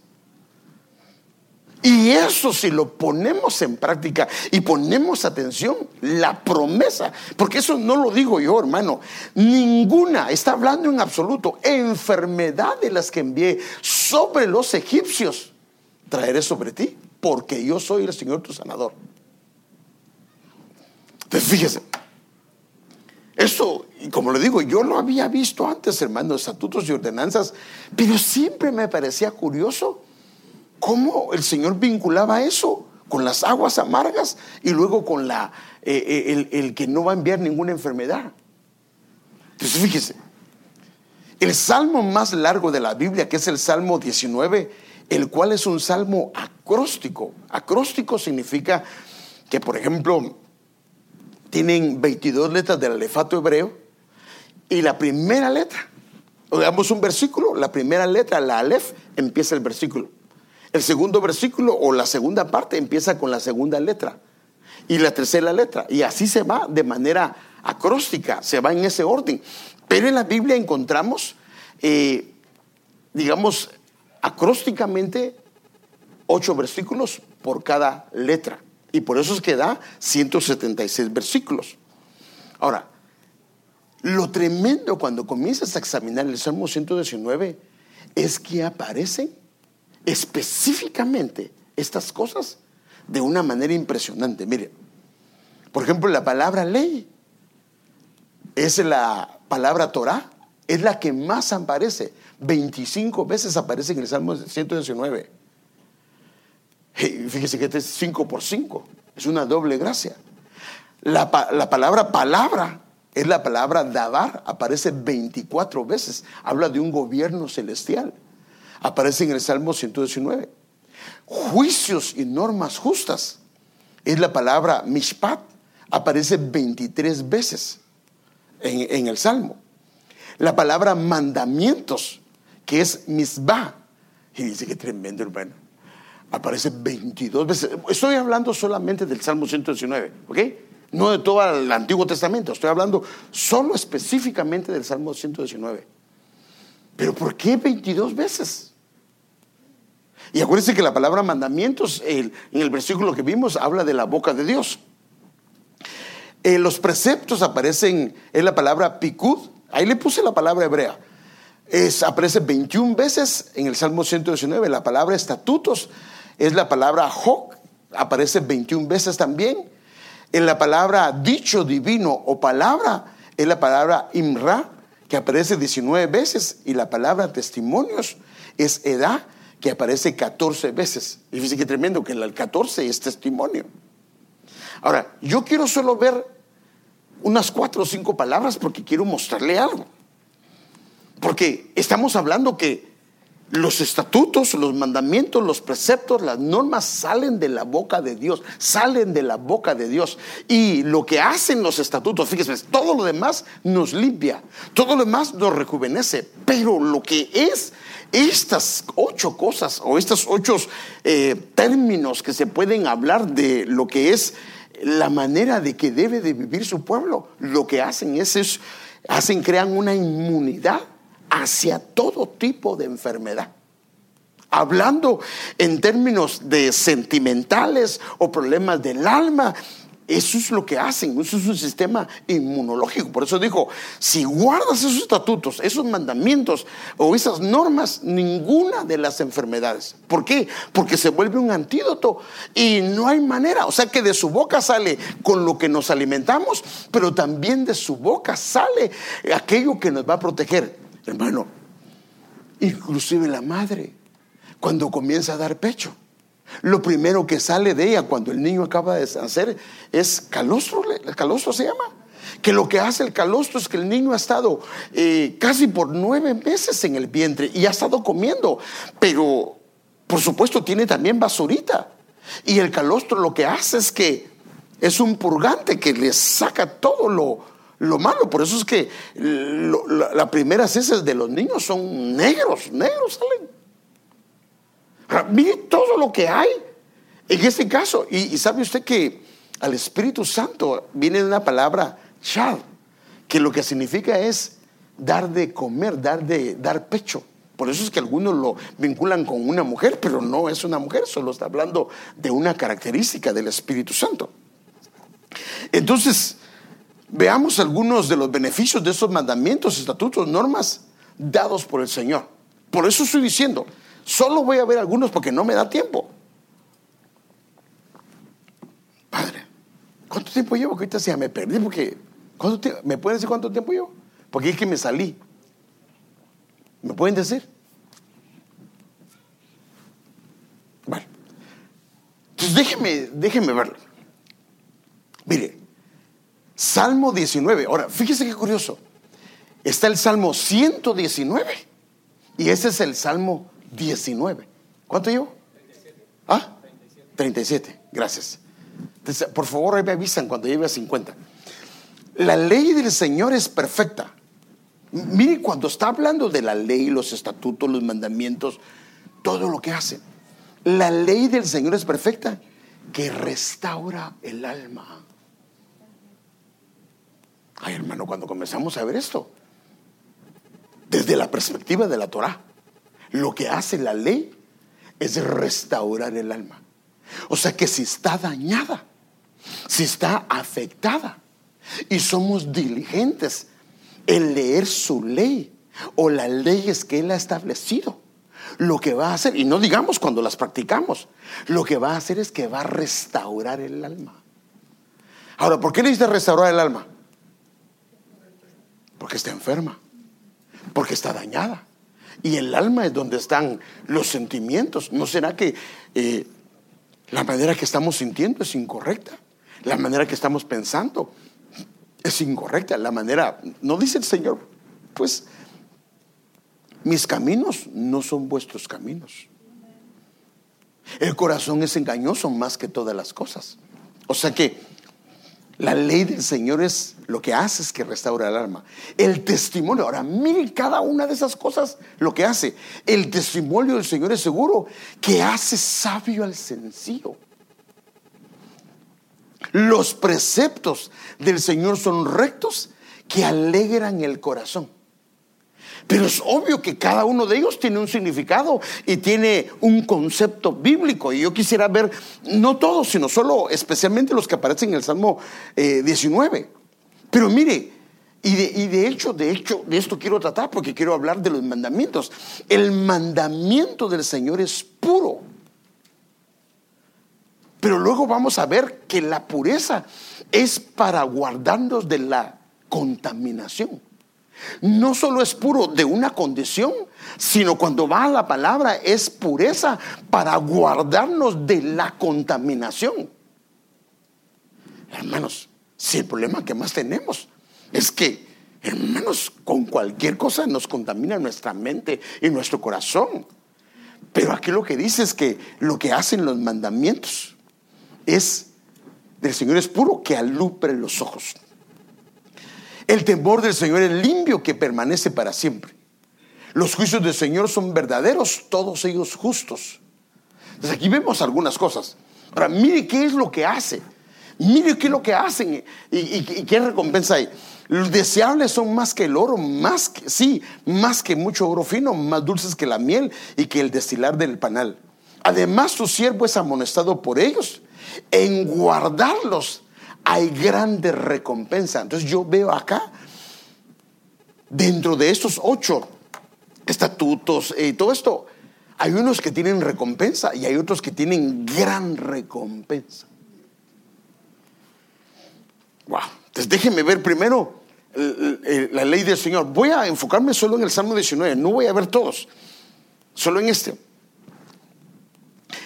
Y eso, si lo ponemos en práctica y ponemos atención, la promesa, porque eso no lo digo yo, hermano, ninguna, está hablando en absoluto, enfermedad de las que envié sobre los egipcios, traeré sobre ti, porque yo soy el Señor tu sanador. Entonces fíjese, esto, y como le digo, yo lo había visto antes, hermano, estatutos y ordenanzas, pero siempre me parecía curioso cómo el Señor vinculaba eso con las aguas amargas y luego con el que no va a enviar ninguna enfermedad. Entonces fíjese, el salmo más largo de la Biblia, que es el Salmo 19, el cual es un salmo acróstico. Acróstico significa que, por ejemplo, tienen 22 letras del alefato hebreo, y la primera letra, digamos un versículo, la primera letra, la alef, empieza el versículo. El segundo versículo o la segunda parte empieza con la segunda letra y la tercera letra, y así se va de manera acróstica, se va en ese orden. Pero en la Biblia encontramos, digamos, acrósticamente 8 versículos por cada letra, y por eso es que da 176 versículos. Ahora, lo tremendo cuando comienzas a examinar el Salmo 119 es que aparecen específicamente estas cosas de una manera impresionante. Mire, por ejemplo, la palabra ley es la palabra Torah, es la que más aparece. 25 veces aparece en el Salmo 119. Fíjese que este es 5 por 5, es una doble gracia. La palabra palabra es la palabra dabar, aparece 24 veces, habla de un gobierno celestial. Aparece en el Salmo 119. Juicios y normas justas es la palabra mishpat, aparece 23 veces en el Salmo. La palabra mandamientos, que es misbah, y dice que tremendo, hermano, aparece 22 veces. Estoy hablando solamente del Salmo 119, ¿ok? No de todo el Antiguo Testamento, estoy hablando solo específicamente del Salmo 119. Pero ¿por qué 22 veces? Y acuérdense que la palabra mandamientos, en el versículo que vimos, habla de la boca de Dios. Los preceptos aparecen, es la palabra pikud, ahí le puse la palabra hebrea. Aparece 21 veces en el Salmo 119. La palabra estatutos es la palabra hok, aparece 21 veces también. En la palabra dicho divino o palabra es la palabra imra, que aparece 19 veces, y la palabra testimonios es edá, que aparece 14 veces. Y fíjense que tremendo, que el 14 es testimonio. Ahora, yo quiero solo ver unas 4 o 5 palabras porque quiero mostrarle algo. Porque estamos hablando que los estatutos, los mandamientos, los preceptos, las normas salen de la boca de Dios, salen de la boca de Dios. Y lo que hacen los estatutos, fíjense, todo lo demás nos limpia, todo lo demás nos rejuvenece. Pero lo que es estas 8 cosas o estos 8 términos que se pueden hablar de lo que es la manera de que debe de vivir su pueblo, lo que hacen crean una inmunidad hacia todo tipo de enfermedad. Hablando en términos de sentimentales o problemas del alma, eso es lo que hacen, eso es un sistema inmunológico. Por eso dijo, si guardas esos estatutos, esos mandamientos o esas normas, ninguna de las enfermedades. ¿Por qué? Porque se vuelve un antídoto y no hay manera. O sea que de su boca sale con lo que nos alimentamos, pero también de su boca sale aquello que nos va a proteger. Hermano, inclusive la madre cuando comienza a dar pecho. Lo primero que sale de ella cuando el niño acaba de nacer es calostro. El calostro se llama. Que lo que hace el calostro es que el niño ha estado casi por 9 meses en el vientre y ha estado comiendo, pero por supuesto tiene también basurita. Y el calostro lo que hace es que es un purgante que le saca todo lo malo. Por eso es que las primeras heces de los niños son negros salen. Ahora, mire todo lo que hay en este caso. Y sabe usted que al Espíritu Santo viene de una palabra chad, que lo que significa es dar de comer, dar pecho. Por eso es que algunos lo vinculan con una mujer, pero no es una mujer, solo está hablando de una característica del Espíritu Santo. Entonces, veamos algunos de los beneficios de esos mandamientos, estatutos, normas dados por el Señor. Por eso estoy diciendo, solo voy a ver algunos porque no me da tiempo. Padre, ¿cuánto tiempo llevo? Que ahorita ya me perdí porque... ¿Me pueden decir cuánto tiempo llevo? Porque es que me salí. ¿Me pueden decir? Bueno, entonces déjeme verlo. Mire, Salmo 19. Ahora, fíjese qué curioso. Está el Salmo 119 y ese es el Salmo 19. ¿Cuánto llevo? 37. Gracias. Entonces, por favor, ahí me avisan cuando lleve a 50. La ley del Señor es perfecta. Mire, cuando está hablando de la ley, los estatutos, los mandamientos, todo lo que hace, la ley del Señor es perfecta, que restaura el alma. Ay, hermano, cuando comenzamos a ver esto desde la perspectiva de la Torá, lo que hace la ley es restaurar el alma. O sea que si está dañada, si está afectada y somos diligentes en leer su ley o las leyes que Él ha establecido, lo que va a hacer, y no digamos cuando las practicamos, lo que va a hacer es que va a restaurar el alma. Ahora, ¿por qué necesita restaurar el alma? Porque está enferma, porque está dañada. Y el alma es donde están los sentimientos. ¿No será que la manera que estamos sintiendo es incorrecta? La manera que estamos pensando es incorrecta. La manera, no dice el Señor, pues mis caminos no son vuestros caminos. El corazón es engañoso más que todas las cosas. O sea que la ley del Señor es lo que hace es que restaura el alma. El testimonio, ahora miren cada una de esas cosas lo que hace. El testimonio del Señor es seguro, que hace sabio al sencillo. Los preceptos del Señor son rectos, que alegran el corazón. Pero es obvio que cada uno de ellos tiene un significado y tiene un concepto bíblico. Y yo quisiera ver, no todos, sino solo especialmente los que aparecen en el Salmo 19. Pero mire, de hecho, de esto quiero tratar porque quiero hablar de los mandamientos. El mandamiento del Señor es puro. Pero luego vamos a ver que la pureza es para guardarnos de la contaminación. No solo es puro de una condición, sino cuando va a la palabra es pureza para guardarnos de la contaminación. Hermanos, si el problema que más tenemos es que, hermanos, con cualquier cosa nos contamina nuestra mente y nuestro corazón. Pero aquí lo que dice es que lo que hacen los mandamientos es del Señor es puro, que alumbre los ojos. El temor del Señor es limpio, que permanece para siempre. Los juicios del Señor son verdaderos, todos ellos justos. Entonces aquí vemos algunas cosas. Ahora mire qué es lo que hace. Mire qué es lo que hacen y qué recompensa hay. Los deseables son más que el oro, más que mucho oro fino, más dulces que la miel y que el destilar del panal. Además tu siervo es amonestado por ellos. En guardarlos hay grande recompensa. Entonces yo veo acá, dentro de estos 8 estatutos y todo esto, hay unos que tienen recompensa y hay otros que tienen gran recompensa. Wow. Entonces déjenme ver primero la ley del Señor. Voy a enfocarme solo en el Salmo 19, no voy a ver todos, solo en este.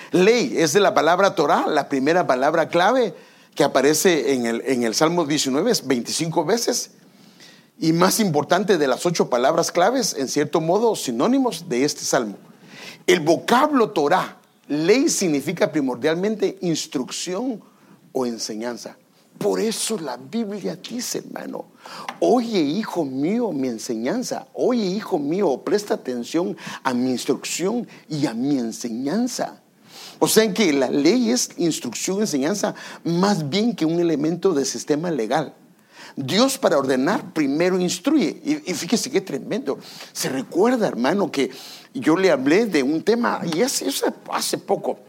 Ley es de la palabra Torah, la primera palabra clave que aparece en el Salmo 19, 25 veces. Y más importante de las 8 palabras claves, en cierto modo sinónimos de este salmo. El vocablo Torah, ley, significa primordialmente instrucción o enseñanza. Por eso la Biblia dice, hermano, oye, hijo mío, mi enseñanza. Oye, hijo mío, presta atención a mi instrucción y a mi enseñanza. O sea que la ley es instrucción, enseñanza, más bien que un elemento del sistema legal. Dios, para ordenar, primero instruye. Y fíjese qué tremendo. Se recuerda, hermano, que yo le hablé de un tema, y hace poco.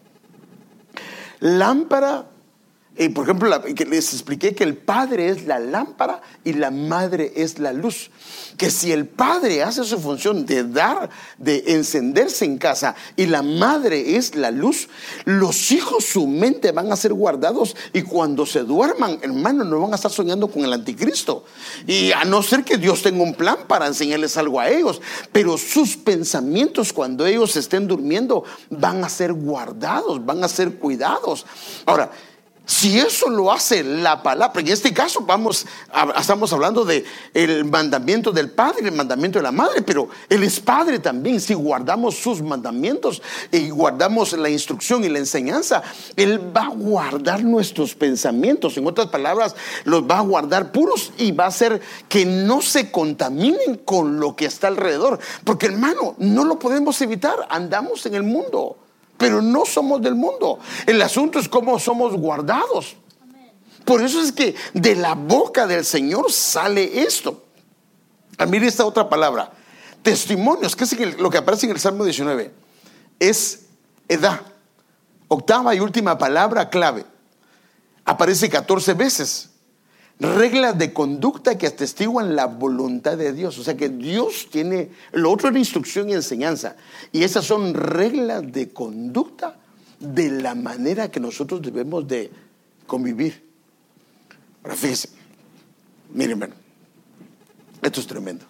Lámpara, por ejemplo, que les expliqué que el padre es la lámpara y la madre es la luz. Que si el padre hace su función de encenderse en casa, y la madre es la luz, los hijos, su mente van a ser guardados, y cuando se duerman, hermano, no van a estar soñando con el anticristo. Y a no ser que Dios tenga un plan para enseñarles algo a ellos, pero sus pensamientos, cuando ellos estén durmiendo, van a ser guardados, van a ser cuidados. Ahora, si eso lo hace la palabra, en este caso estamos hablando de el mandamiento del padre, el mandamiento de la madre, pero Él es padre también. Si guardamos sus mandamientos y guardamos la instrucción y la enseñanza, Él va a guardar nuestros pensamientos. En otras palabras, los va a guardar puros, y va a hacer que no se contaminen con lo que está alrededor. Porque, hermano, no lo podemos evitar. Andamos en el mundo, pero no somos del mundo. El asunto es cómo somos guardados. Por eso es que de la boca del Señor sale esto. Mire esta otra palabra, testimonios, que es lo que aparece en el Salmo 19. Es edad, octava y última palabra clave. Aparece 14 veces. Reglas de conducta que atestiguan la voluntad de Dios. O sea que Dios tiene, lo otro es instrucción y enseñanza, y esas son reglas de conducta de la manera que nosotros debemos de convivir. Ahora fíjense, miren, hermano, esto es tremendo.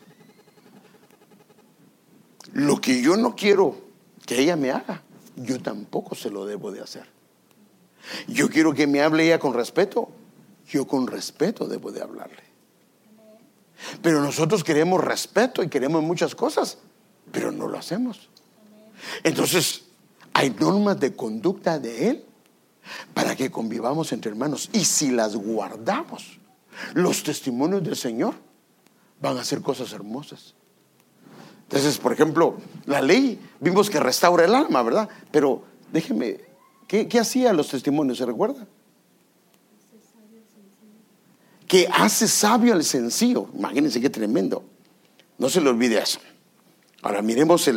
Lo que yo no quiero que ella me haga, yo tampoco se lo debo de hacer. Yo quiero que me hable ella con respeto, yo con respeto debo de hablarle. Pero nosotros queremos respeto y queremos muchas cosas, pero no lo hacemos. Entonces hay normas de conducta de Él para que convivamos entre hermanos, y si las guardamos, los testimonios del Señor van a hacer cosas hermosas. Entonces, por ejemplo, la ley vimos que restaura el alma, ¿verdad? Pero déjeme, ¿qué hacía los testimonios? ¿Se recuerda? Que hace sabio al sencillo. Imagínense qué tremendo. No se le olvide eso. Ahora miremos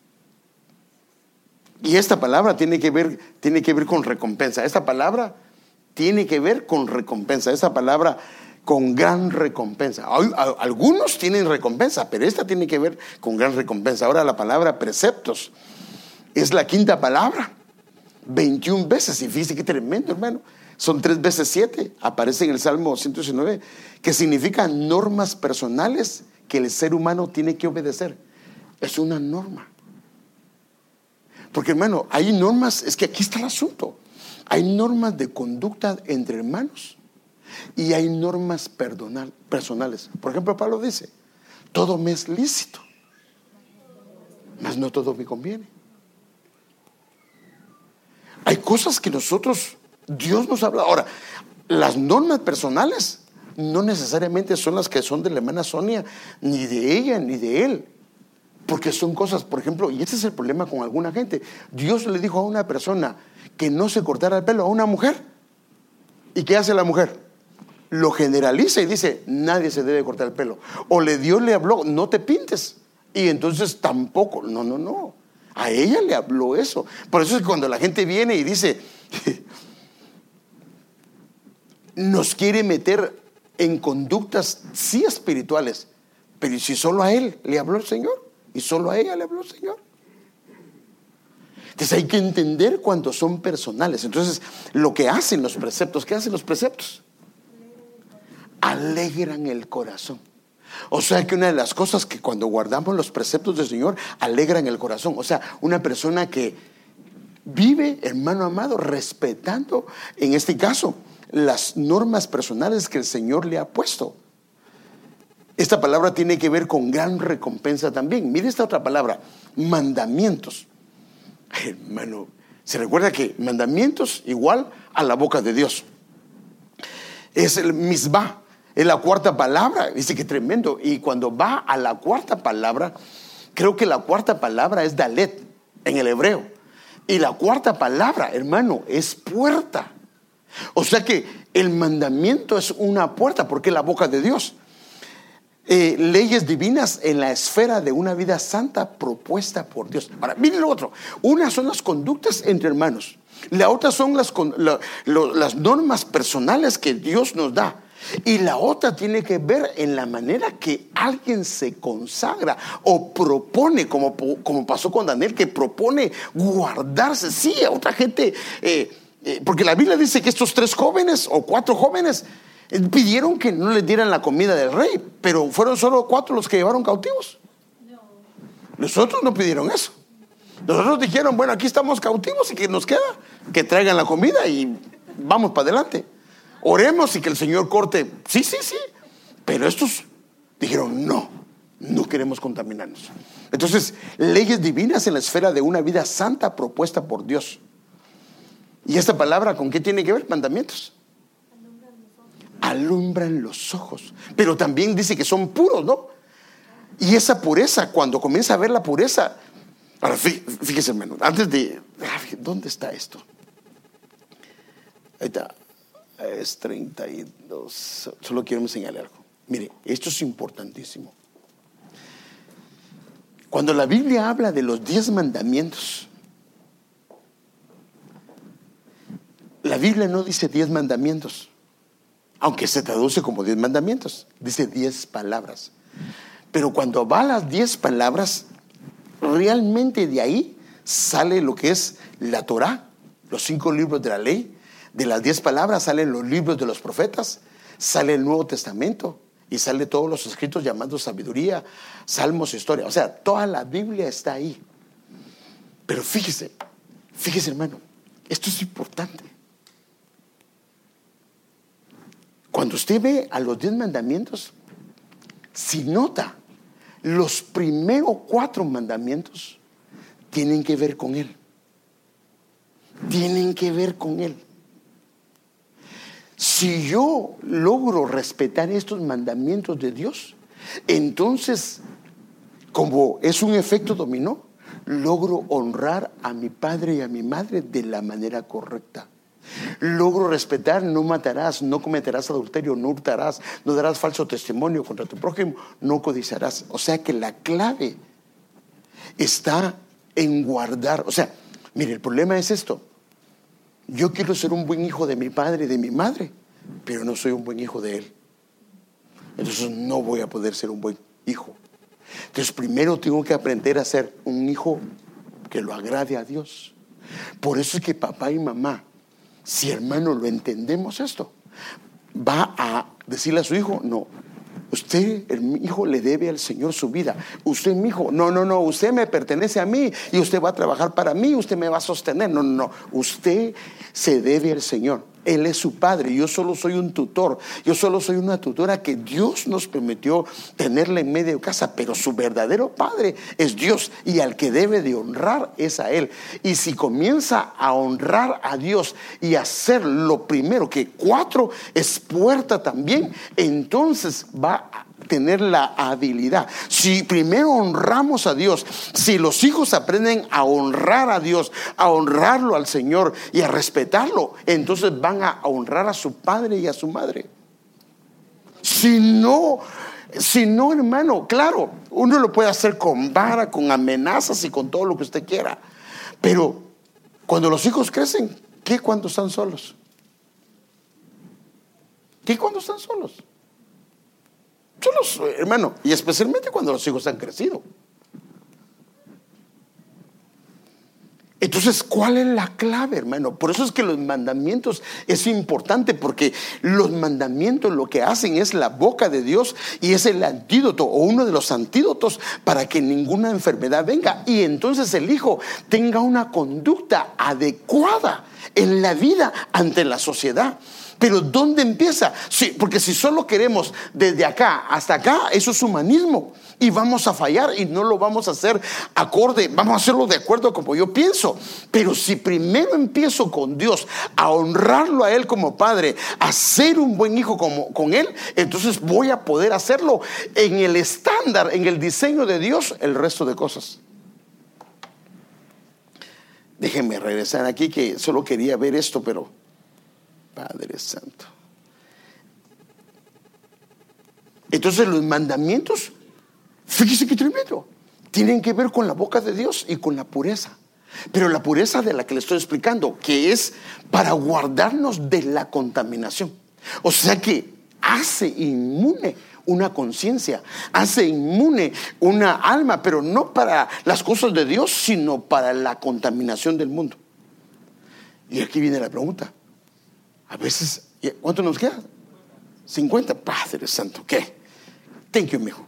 y esta palabra tiene que ver con recompensa. Esta palabra tiene que ver con recompensa. Esta palabra con gran recompensa. Algunos tienen recompensa, pero esta tiene que ver con gran recompensa. Ahora la palabra preceptos es la quinta palabra, 21 veces. Y fíjese qué tremendo, hermano. Son 3 veces 7, aparece en el Salmo 119, que significa normas personales que el ser humano tiene que obedecer. Es una norma. Porque, hermano, hay normas, es que aquí está el asunto. Hay normas de conducta entre hermanos y hay normas personales. Por ejemplo, Pablo dice, todo me es lícito, mas no todo me conviene. Hay cosas que Dios nos habla. Ahora, las normas personales no necesariamente son las que son de la hermana Sonia, ni de ella, ni de él. Porque son cosas, por ejemplo, y este es el problema con alguna gente. Dios le dijo a una persona que no se cortara el pelo, a una mujer. ¿Y qué hace la mujer? Lo generaliza y dice, nadie se debe cortar el pelo. O Dios le habló, no te pintes. Y entonces tampoco, no. A ella le habló eso. Por eso es que cuando la gente viene y dice, nos quiere meter en conductas sí espirituales, pero si solo a él le habló el Señor y solo a ella le habló el Señor. Entonces hay que entender cuando son personales. Entonces lo que hacen los preceptos, ¿qué hacen los preceptos? Alegran el corazón. O sea que una de las cosas que cuando guardamos los preceptos del Señor alegran el corazón. O sea, una persona que vive, hermano amado, respetando, en este caso, las normas personales que el Señor le ha puesto. Esta palabra tiene que ver con gran recompensa también. Mire esta otra palabra, mandamientos. Hermano, se recuerda que mandamientos igual a la boca de Dios. Es el misbah, es la cuarta palabra. Dice que tremendo. Y cuando va a la cuarta palabra, creo que la cuarta palabra es dalet en el hebreo. Y la cuarta palabra, hermano, es puerta. O sea que el mandamiento es una puerta porque es la boca de Dios. Leyes divinas en la esfera de una vida santa propuesta por Dios. Ahora, miren lo otro. Una son las conductas entre hermanos. La otra son las normas personales que Dios nos da. Y la otra tiene que ver en la manera que alguien se consagra o propone, como pasó con Daniel, que propone guardarse. Sí, a otra gente, porque la Biblia dice que estos 3 jóvenes o 4 jóvenes pidieron que no les dieran la comida del rey, pero fueron solo 4 los que llevaron cautivos. Los otros no pidieron eso. Los otros dijeron, bueno, aquí estamos cautivos y que nos queda que traigan la comida y vamos para adelante. Oremos y que el Señor corte. Sí. Pero estos dijeron, no queremos contaminarnos. Entonces, leyes divinas en la esfera de una vida santa propuesta por Dios. ¿Y esta palabra con qué tiene que ver? Mandamientos. Alumbran los ojos. Pero también dice que son puros, ¿no? Y esa pureza, cuando comienza a ver la pureza. Ahora, fíjese, hermano, antes de... ¿Dónde está esto? Ahí está. Es 32. Solo quiero enseñarle algo. Mire, esto es importantísimo. Cuando la Biblia habla de los 10 mandamientos, la Biblia no dice 10 mandamientos, aunque se traduce como 10 mandamientos, dice 10 palabras. Pero cuando va a las 10 palabras, realmente de ahí sale lo que es la Torá, los 5 libros de la ley. De las 10 palabras salen los libros de los profetas, sale el Nuevo Testamento y sale todos los escritos llamados sabiduría, salmos, historia. O sea, toda la Biblia está ahí. Pero fíjese hermano, esto es importante. Cuando usted ve a los 10 mandamientos, si nota, los primeros 4 mandamientos tienen que ver con Él. Tienen que ver con Él. Si yo logro respetar estos mandamientos de Dios, entonces, como es un efecto dominó, logro honrar a mi padre y a mi madre de la manera correcta. Logro respetar, no matarás, no cometerás adulterio, no hurtarás, no darás falso testimonio contra tu prójimo, no codiciarás. O sea que la clave está en guardar. O sea, mire, el problema es esto. Yo quiero ser un buen hijo de mi padre y de mi madre, pero no soy un buen hijo de él. Entonces no voy a poder ser un buen hijo. Entonces primero tengo que aprender a ser un hijo que lo agrade a Dios. Por eso es que papá y mamá, si hermano lo entendemos esto, va a decirle a su hijo, no, usted, mi hijo, le debe al Señor su vida. Usted, mi hijo, no, usted me pertenece a mí y usted va a trabajar para mí, usted me va a sostener. No, usted se debe al Señor. Él es su padre, yo solo soy un tutor, yo solo soy una tutora que Dios nos permitió tenerla en medio de casa, pero su verdadero padre es Dios y al que debe de honrar es a Él. Y si comienza a honrar a Dios y hacer lo primero, que 4 es puerta también, entonces va a tener la habilidad. Si primero honramos a Dios, si los hijos aprenden a honrar a Dios, a honrarlo al Señor y a respetarlo, entonces van a honrar a su padre y a su madre. Si no, hermano, claro, uno lo puede hacer con vara, con amenazas y con todo lo que usted quiera, pero cuando los hijos crecen, ¿qué cuando están solos? ¿Qué cuando están solos? Solos, hermano, y especialmente cuando los hijos han crecido. Entonces, ¿cuál es la clave, hermano? Por eso es que los mandamientos es importante, porque los mandamientos lo que hacen es la boca de Dios y es el antídoto o uno de los antídotos para que ninguna enfermedad venga y entonces el hijo tenga una conducta adecuada en la vida ante la sociedad. Pero ¿dónde empieza? Sí, porque si solo queremos desde acá hasta acá, eso es humanismo. Y vamos a fallar y no lo vamos a hacer acorde, vamos a hacerlo de acuerdo como yo pienso. Pero si primero empiezo con Dios, a honrarlo a Él como Padre, a ser un buen hijo con Él, entonces voy a poder hacerlo en el estándar, en el diseño de Dios, el resto de cosas. Déjenme regresar aquí, que solo quería ver esto, pero Padre Santo. Entonces los mandamientos, fíjese qué tremendo, tienen que ver con la boca de Dios y con la pureza. Pero la pureza de la que le estoy explicando, que es para guardarnos de la contaminación. O sea que hace inmune una conciencia, hace inmune una alma, pero no para las cosas de Dios, sino para la contaminación del mundo. Y aquí viene la pregunta. A veces, ¿cuánto nos queda? 50. Padre Santo, ¿qué? Thank you, mijo.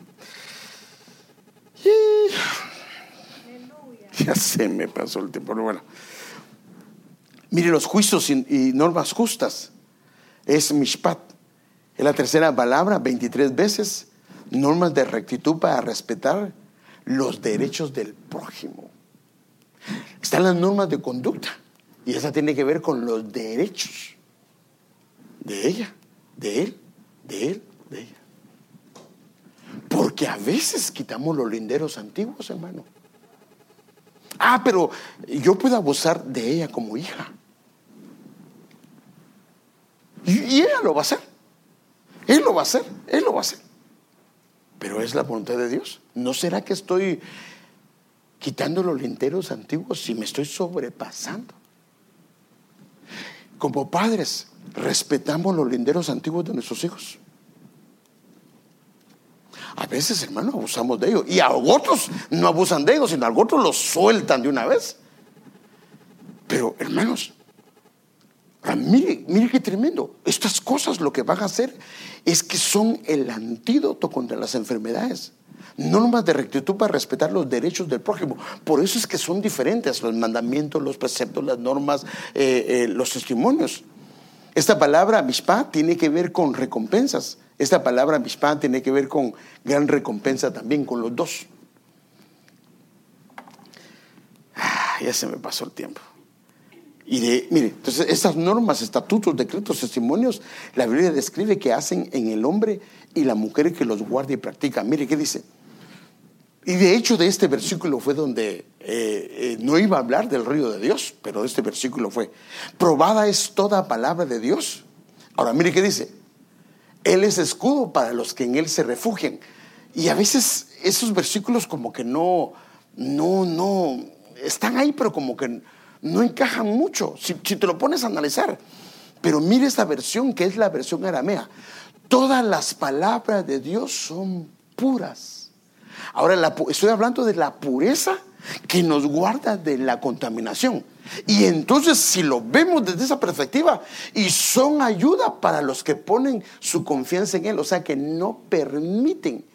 Ya se me pasó el tiempo, pero bueno. Mire, los juicios y normas justas es mishpat. Es la tercera palabra, 23 veces. Normas de rectitud para respetar los derechos del prójimo. Están las normas de conducta y esa tiene que ver con los derechos de ella, de él, de él, de ella. Porque a veces quitamos los linderos antiguos, hermano. Pero yo puedo abusar de ella como hija. Y ella lo va a hacer. Él lo va a hacer, él lo va a hacer. Pero es la voluntad de Dios. ¿No será que estoy quitando los linderos antiguos si me estoy sobrepasando? Como padres, respetamos los linderos antiguos de nuestros hijos. A veces, hermano, abusamos de ellos. Y a otros no abusan de ellos, sino a otros los sueltan de una vez. Pero, hermanos, mire qué tremendo. Estas cosas lo que van a hacer es que son el antídoto contra las enfermedades. Normas de rectitud para respetar los derechos del prójimo. Por eso es que son diferentes los mandamientos, los preceptos, las normas, los testimonios. Esta palabra mishpat tiene que ver con recompensas. Esta palabra mishpat tiene que ver con gran recompensa también, con los dos. Ya se me pasó el tiempo. Mire, entonces estas normas, estatutos, decretos, testimonios, la Biblia describe que hacen en el hombre y la mujer que los guarda y practica. Mire qué dice. Y de hecho de este versículo fue donde no iba a hablar del río de Dios, pero este versículo fue: probada es toda palabra de Dios. Ahora mire qué dice: Él es escudo para los que en Él se refugian. Y a veces esos versículos como que no están ahí, pero como que no encajan mucho si te lo pones a analizar. Pero mire esta versión, que es la versión aramea: todas las palabras de Dios son puras. Ahora estoy hablando de la pureza que nos guarda de la contaminación. Y entonces, si lo vemos desde esa perspectiva, y son ayuda para los que ponen su confianza en Él, o sea que no permite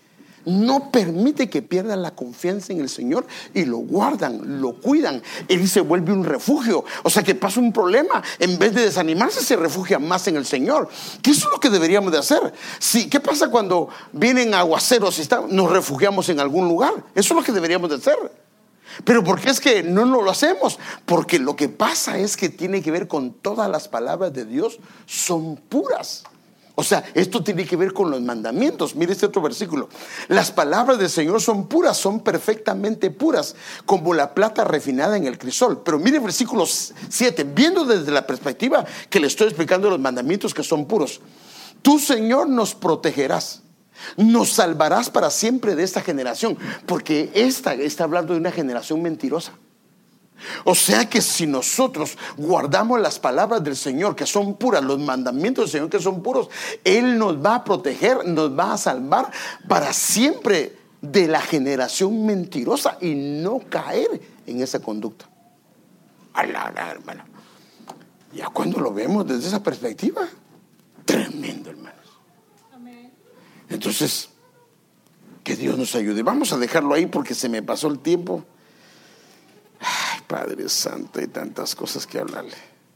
que pierdan la confianza en el Señor y lo guardan, lo cuidan. Él se vuelve un refugio. O sea que pasa un problema, en vez de desanimarse, se refugia más en el Señor. ¿Qué es lo que deberíamos de hacer? Sí, ¿qué pasa cuando vienen aguaceros y nos refugiamos en algún lugar? Eso es lo que deberíamos de hacer. Pero ¿por qué es que no lo hacemos? Porque lo que pasa es que tiene que ver con todas las palabras de Dios son puras. O sea, esto tiene que ver con los mandamientos. Mire este otro versículo: las palabras del Señor son puras, son perfectamente puras, como la plata refinada en el crisol. Pero mire el versículo 7, viendo desde la perspectiva que le estoy explicando los mandamientos que son puros: tú, Señor, nos protegerás, nos salvarás para siempre de esta generación. Porque esta está hablando de una generación mentirosa. O sea que si nosotros guardamos las palabras del Señor que son puras, los mandamientos del Señor que son puros, Él nos va a proteger, nos va a salvar para siempre de la generación mentirosa y no caer en esa conducta. Hermano. Ya cuando lo vemos desde esa perspectiva, tremendo, hermanos. Entonces, que Dios nos ayude. Vamos a dejarlo ahí porque se me pasó el tiempo. Ay, Padre Santo, hay tantas cosas que hablarle.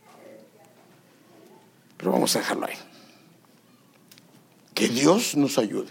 Pero vamos a dejarlo ahí. Que Dios nos ayude.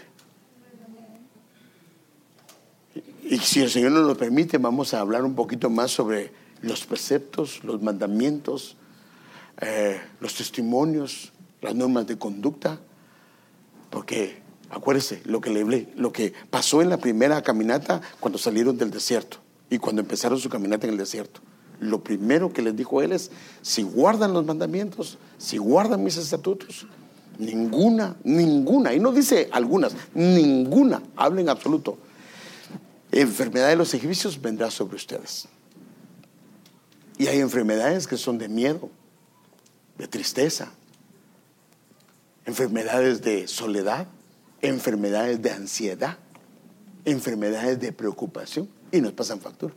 Y si el Señor nos lo permite, vamos a hablar un poquito más sobre los preceptos, los mandamientos, los testimonios, las normas de conducta. Porque acuérdese lo que pasó en la primera caminata cuando salieron del desierto y cuando empezaron su caminata en el desierto. Lo primero que les dijo Él es: si guardan los mandamientos, si guardan mis estatutos, ninguna, y no dice algunas, ninguna, habla en absoluto, enfermedad de los egipcios vendrá sobre ustedes. Y hay enfermedades que son de miedo, de tristeza, enfermedades de soledad, enfermedades de ansiedad, enfermedades de preocupación, y nos pasan factura.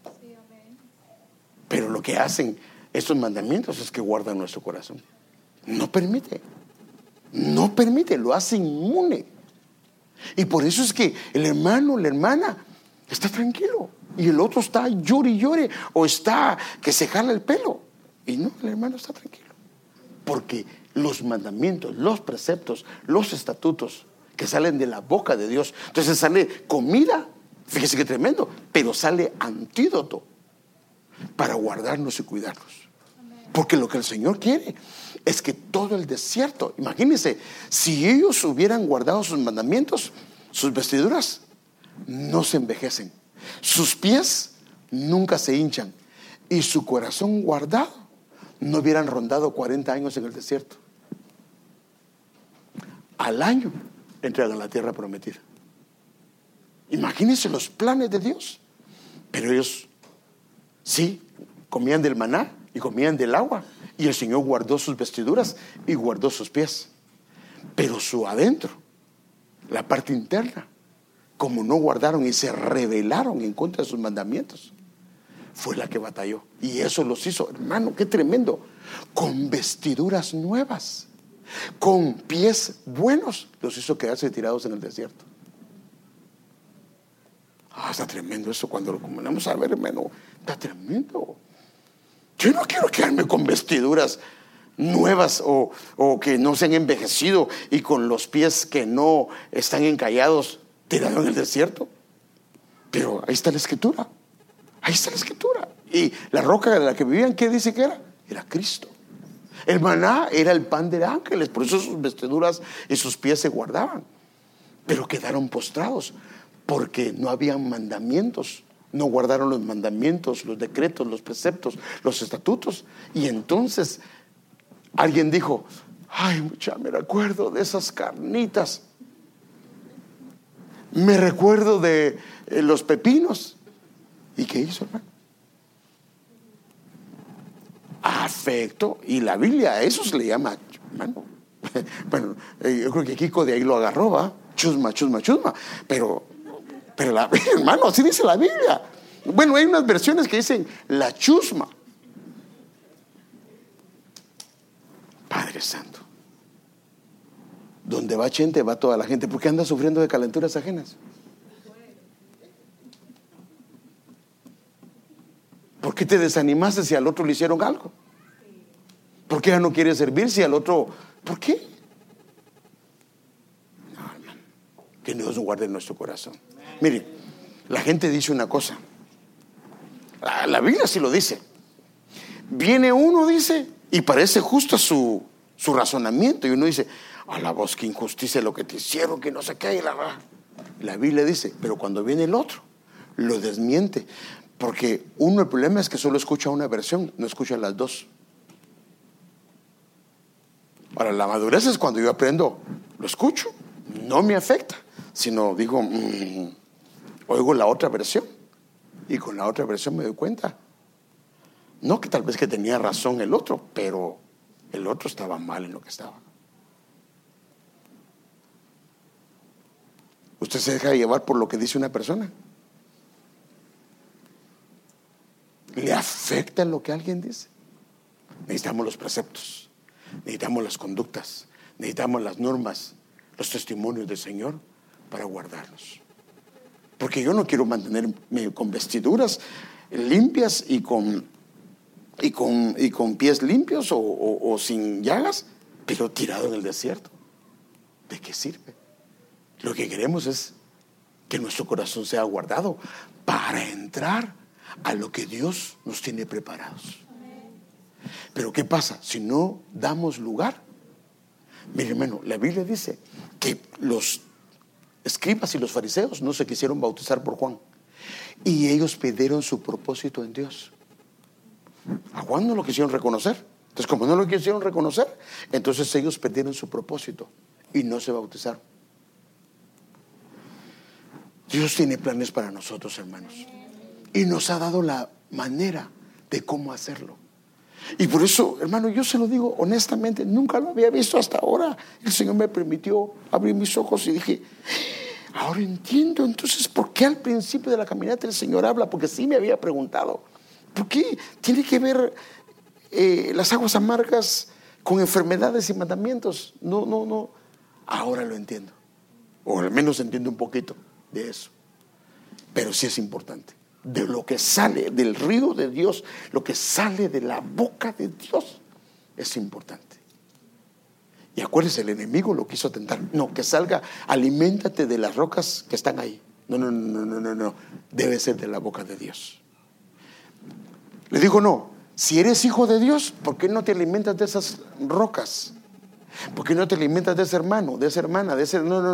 Pero lo que hacen estos mandamientos es que guardan nuestro corazón. No permite, lo hace inmune. Y por eso es que el hermano, la hermana está tranquilo y el otro está llore y llore, o está que se jala el pelo. Y no, el hermano está tranquilo, porque los mandamientos, los preceptos, los estatutos que salen de la boca de Dios. Entonces sale comida, fíjese qué tremendo, pero sale antídoto para guardarnos y cuidarnos. Porque lo que el Señor quiere es que todo el desierto, imagínense, si ellos hubieran guardado sus mandamientos, sus vestiduras no se envejecen, sus pies nunca se hinchan, y su corazón guardado, no hubieran rondado 40 años en el desierto. Al año entregan la tierra prometida. Imagínense los planes de Dios. Pero ellos sí comían del maná y comían del agua, y el Señor guardó sus vestiduras y guardó sus pies. Pero su adentro, la parte interna, como no guardaron y se rebelaron en contra de sus mandamientos, fue la que batalló. Y eso los hizo, hermano, qué tremendo, con vestiduras nuevas, con pies buenos, los hizo quedarse tirados en el desierto. Está tremendo eso. Cuando lo comenzamos a ver, hermano, está tremendo. Yo no quiero quedarme con vestiduras nuevas o que no se han envejecido y con los pies que no están encallados, tirados en el desierto. Pero ahí está la escritura. Ahí está la escritura. Y la roca de la que vivían, ¿qué dice que era? Era Cristo. El maná era el pan de ángeles, por eso sus vestiduras y sus pies se guardaban. Pero quedaron postrados porque no habían mandamientos. No guardaron los mandamientos, los decretos, los preceptos, los estatutos. Y entonces alguien dijo: ay, mucha, me recuerdo de esas carnitas, me recuerdo de los pepinos. ¿Y qué hizo, hermano? Afecto. Y la Biblia a eso se le llama, hermano. Bueno, yo creo que Kiko de ahí lo agarró, ¿va? Chusma. Pero hermano, así dice la Biblia. Bueno, hay unas versiones que dicen la chusma. Padre Santo, donde va gente, va toda la gente. ¿Por qué anda sufriendo de calenturas ajenas? ¿Por qué te desanimaste si al otro le hicieron algo? ¿Por qué ya no quieres servir si al otro? ¿Por qué? No, hermano, que Dios guarde nuestro corazón. Mire, la gente dice una cosa, la Biblia sí lo dice. Viene uno, dice, y parece justo su razonamiento, y uno dice: a la voz, que injusticia lo que te hicieron, que no sé qué. La Biblia dice, pero cuando viene el otro, lo desmiente. Porque el problema es que solo escucha una versión, no escucha las dos. Ahora, la madurez es cuando yo aprendo, lo escucho, no me afecta, sino digo, oigo la otra versión, y con la otra versión me doy cuenta. No que tal vez que tenía razón el otro, pero el otro estaba mal en lo que estaba. ¿Usted se deja llevar por lo que dice una persona? ¿Le afecta lo que alguien dice? Necesitamos los preceptos, necesitamos las conductas, necesitamos las normas, los testimonios del Señor para guardarnos. Porque yo no quiero mantenerme con vestiduras limpias y con pies limpios o sin llagas, pero tirado en el desierto. ¿De qué sirve? Lo que queremos es que nuestro corazón sea guardado para entrar a lo que Dios nos tiene preparados. Pero ¿qué pasa? Si no damos lugar. Mire, hermano, la Biblia dice que los escribas y los fariseos no se quisieron bautizar por Juan, y ellos perdieron su propósito en Dios. A Juan no lo quisieron reconocer. Entonces, como no lo quisieron reconocer, entonces ellos perdieron su propósito y no se bautizaron. Dios tiene planes para nosotros, hermanos, y nos ha dado la manera de cómo hacerlo. Y por eso, hermano, yo se lo digo honestamente, nunca lo había visto hasta ahora. El Señor me permitió abrir mis ojos y dije, ahora entiendo entonces por qué al principio de la caminata el Señor habla, porque sí me había preguntado, ¿por qué tiene que ver las aguas amargas con enfermedades y mandamientos? No, ahora lo entiendo, o al menos entiendo un poquito de eso. Pero sí es importante. De lo que sale del río de Dios, lo que sale de la boca de Dios, es importante. Y acuérdese, el enemigo lo quiso tentar. No, que salga, aliméntate de las rocas que están ahí. No. Debe ser de la boca de Dios. Le digo, no, si eres hijo de Dios, ¿por qué no te alimentas de esas rocas? ¿Por qué no te alimentas de ese hermano, de esa hermana, de ese? No.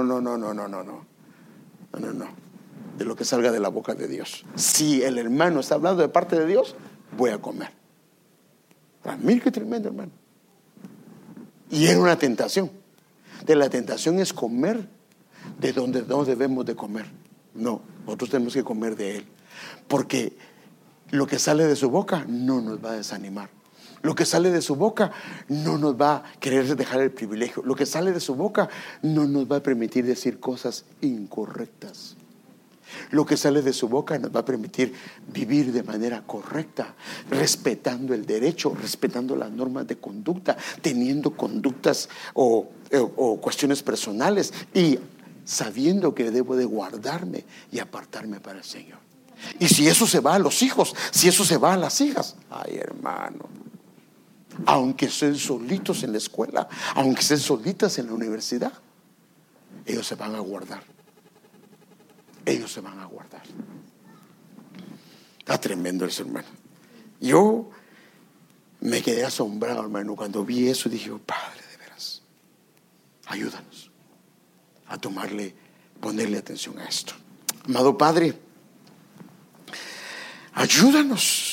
De lo que salga de la boca de Dios. Si el hermano está hablando de parte de Dios, voy a comer. Mira qué tremendo, hermano. Y era una tentación. De la tentación es comer de donde no debemos de comer. No, nosotros tenemos que comer de Él. Porque lo que sale de su boca no nos va a desanimar. Lo que sale de su boca no nos va a querer dejar el privilegio. Lo que sale de su boca no nos va a permitir decir cosas incorrectas. Lo que sale de su boca nos va a permitir vivir de manera correcta, respetando el derecho, respetando las normas de conducta, teniendo conductas o cuestiones personales y sabiendo que debo de guardarme y apartarme para el Señor. Y si eso se va a los hijos, si eso se va a las hijas, ay, hermano, aunque estén solitos en la escuela, aunque estén solitas en la universidad, ellos se van a guardar. Ellos se van a guardar. Está tremendo eso, hermano. Yo me quedé asombrado, hermano, cuando vi eso. Dije, oh, Padre, de veras, ayúdanos a ponerle atención a esto. Amado Padre, ayúdanos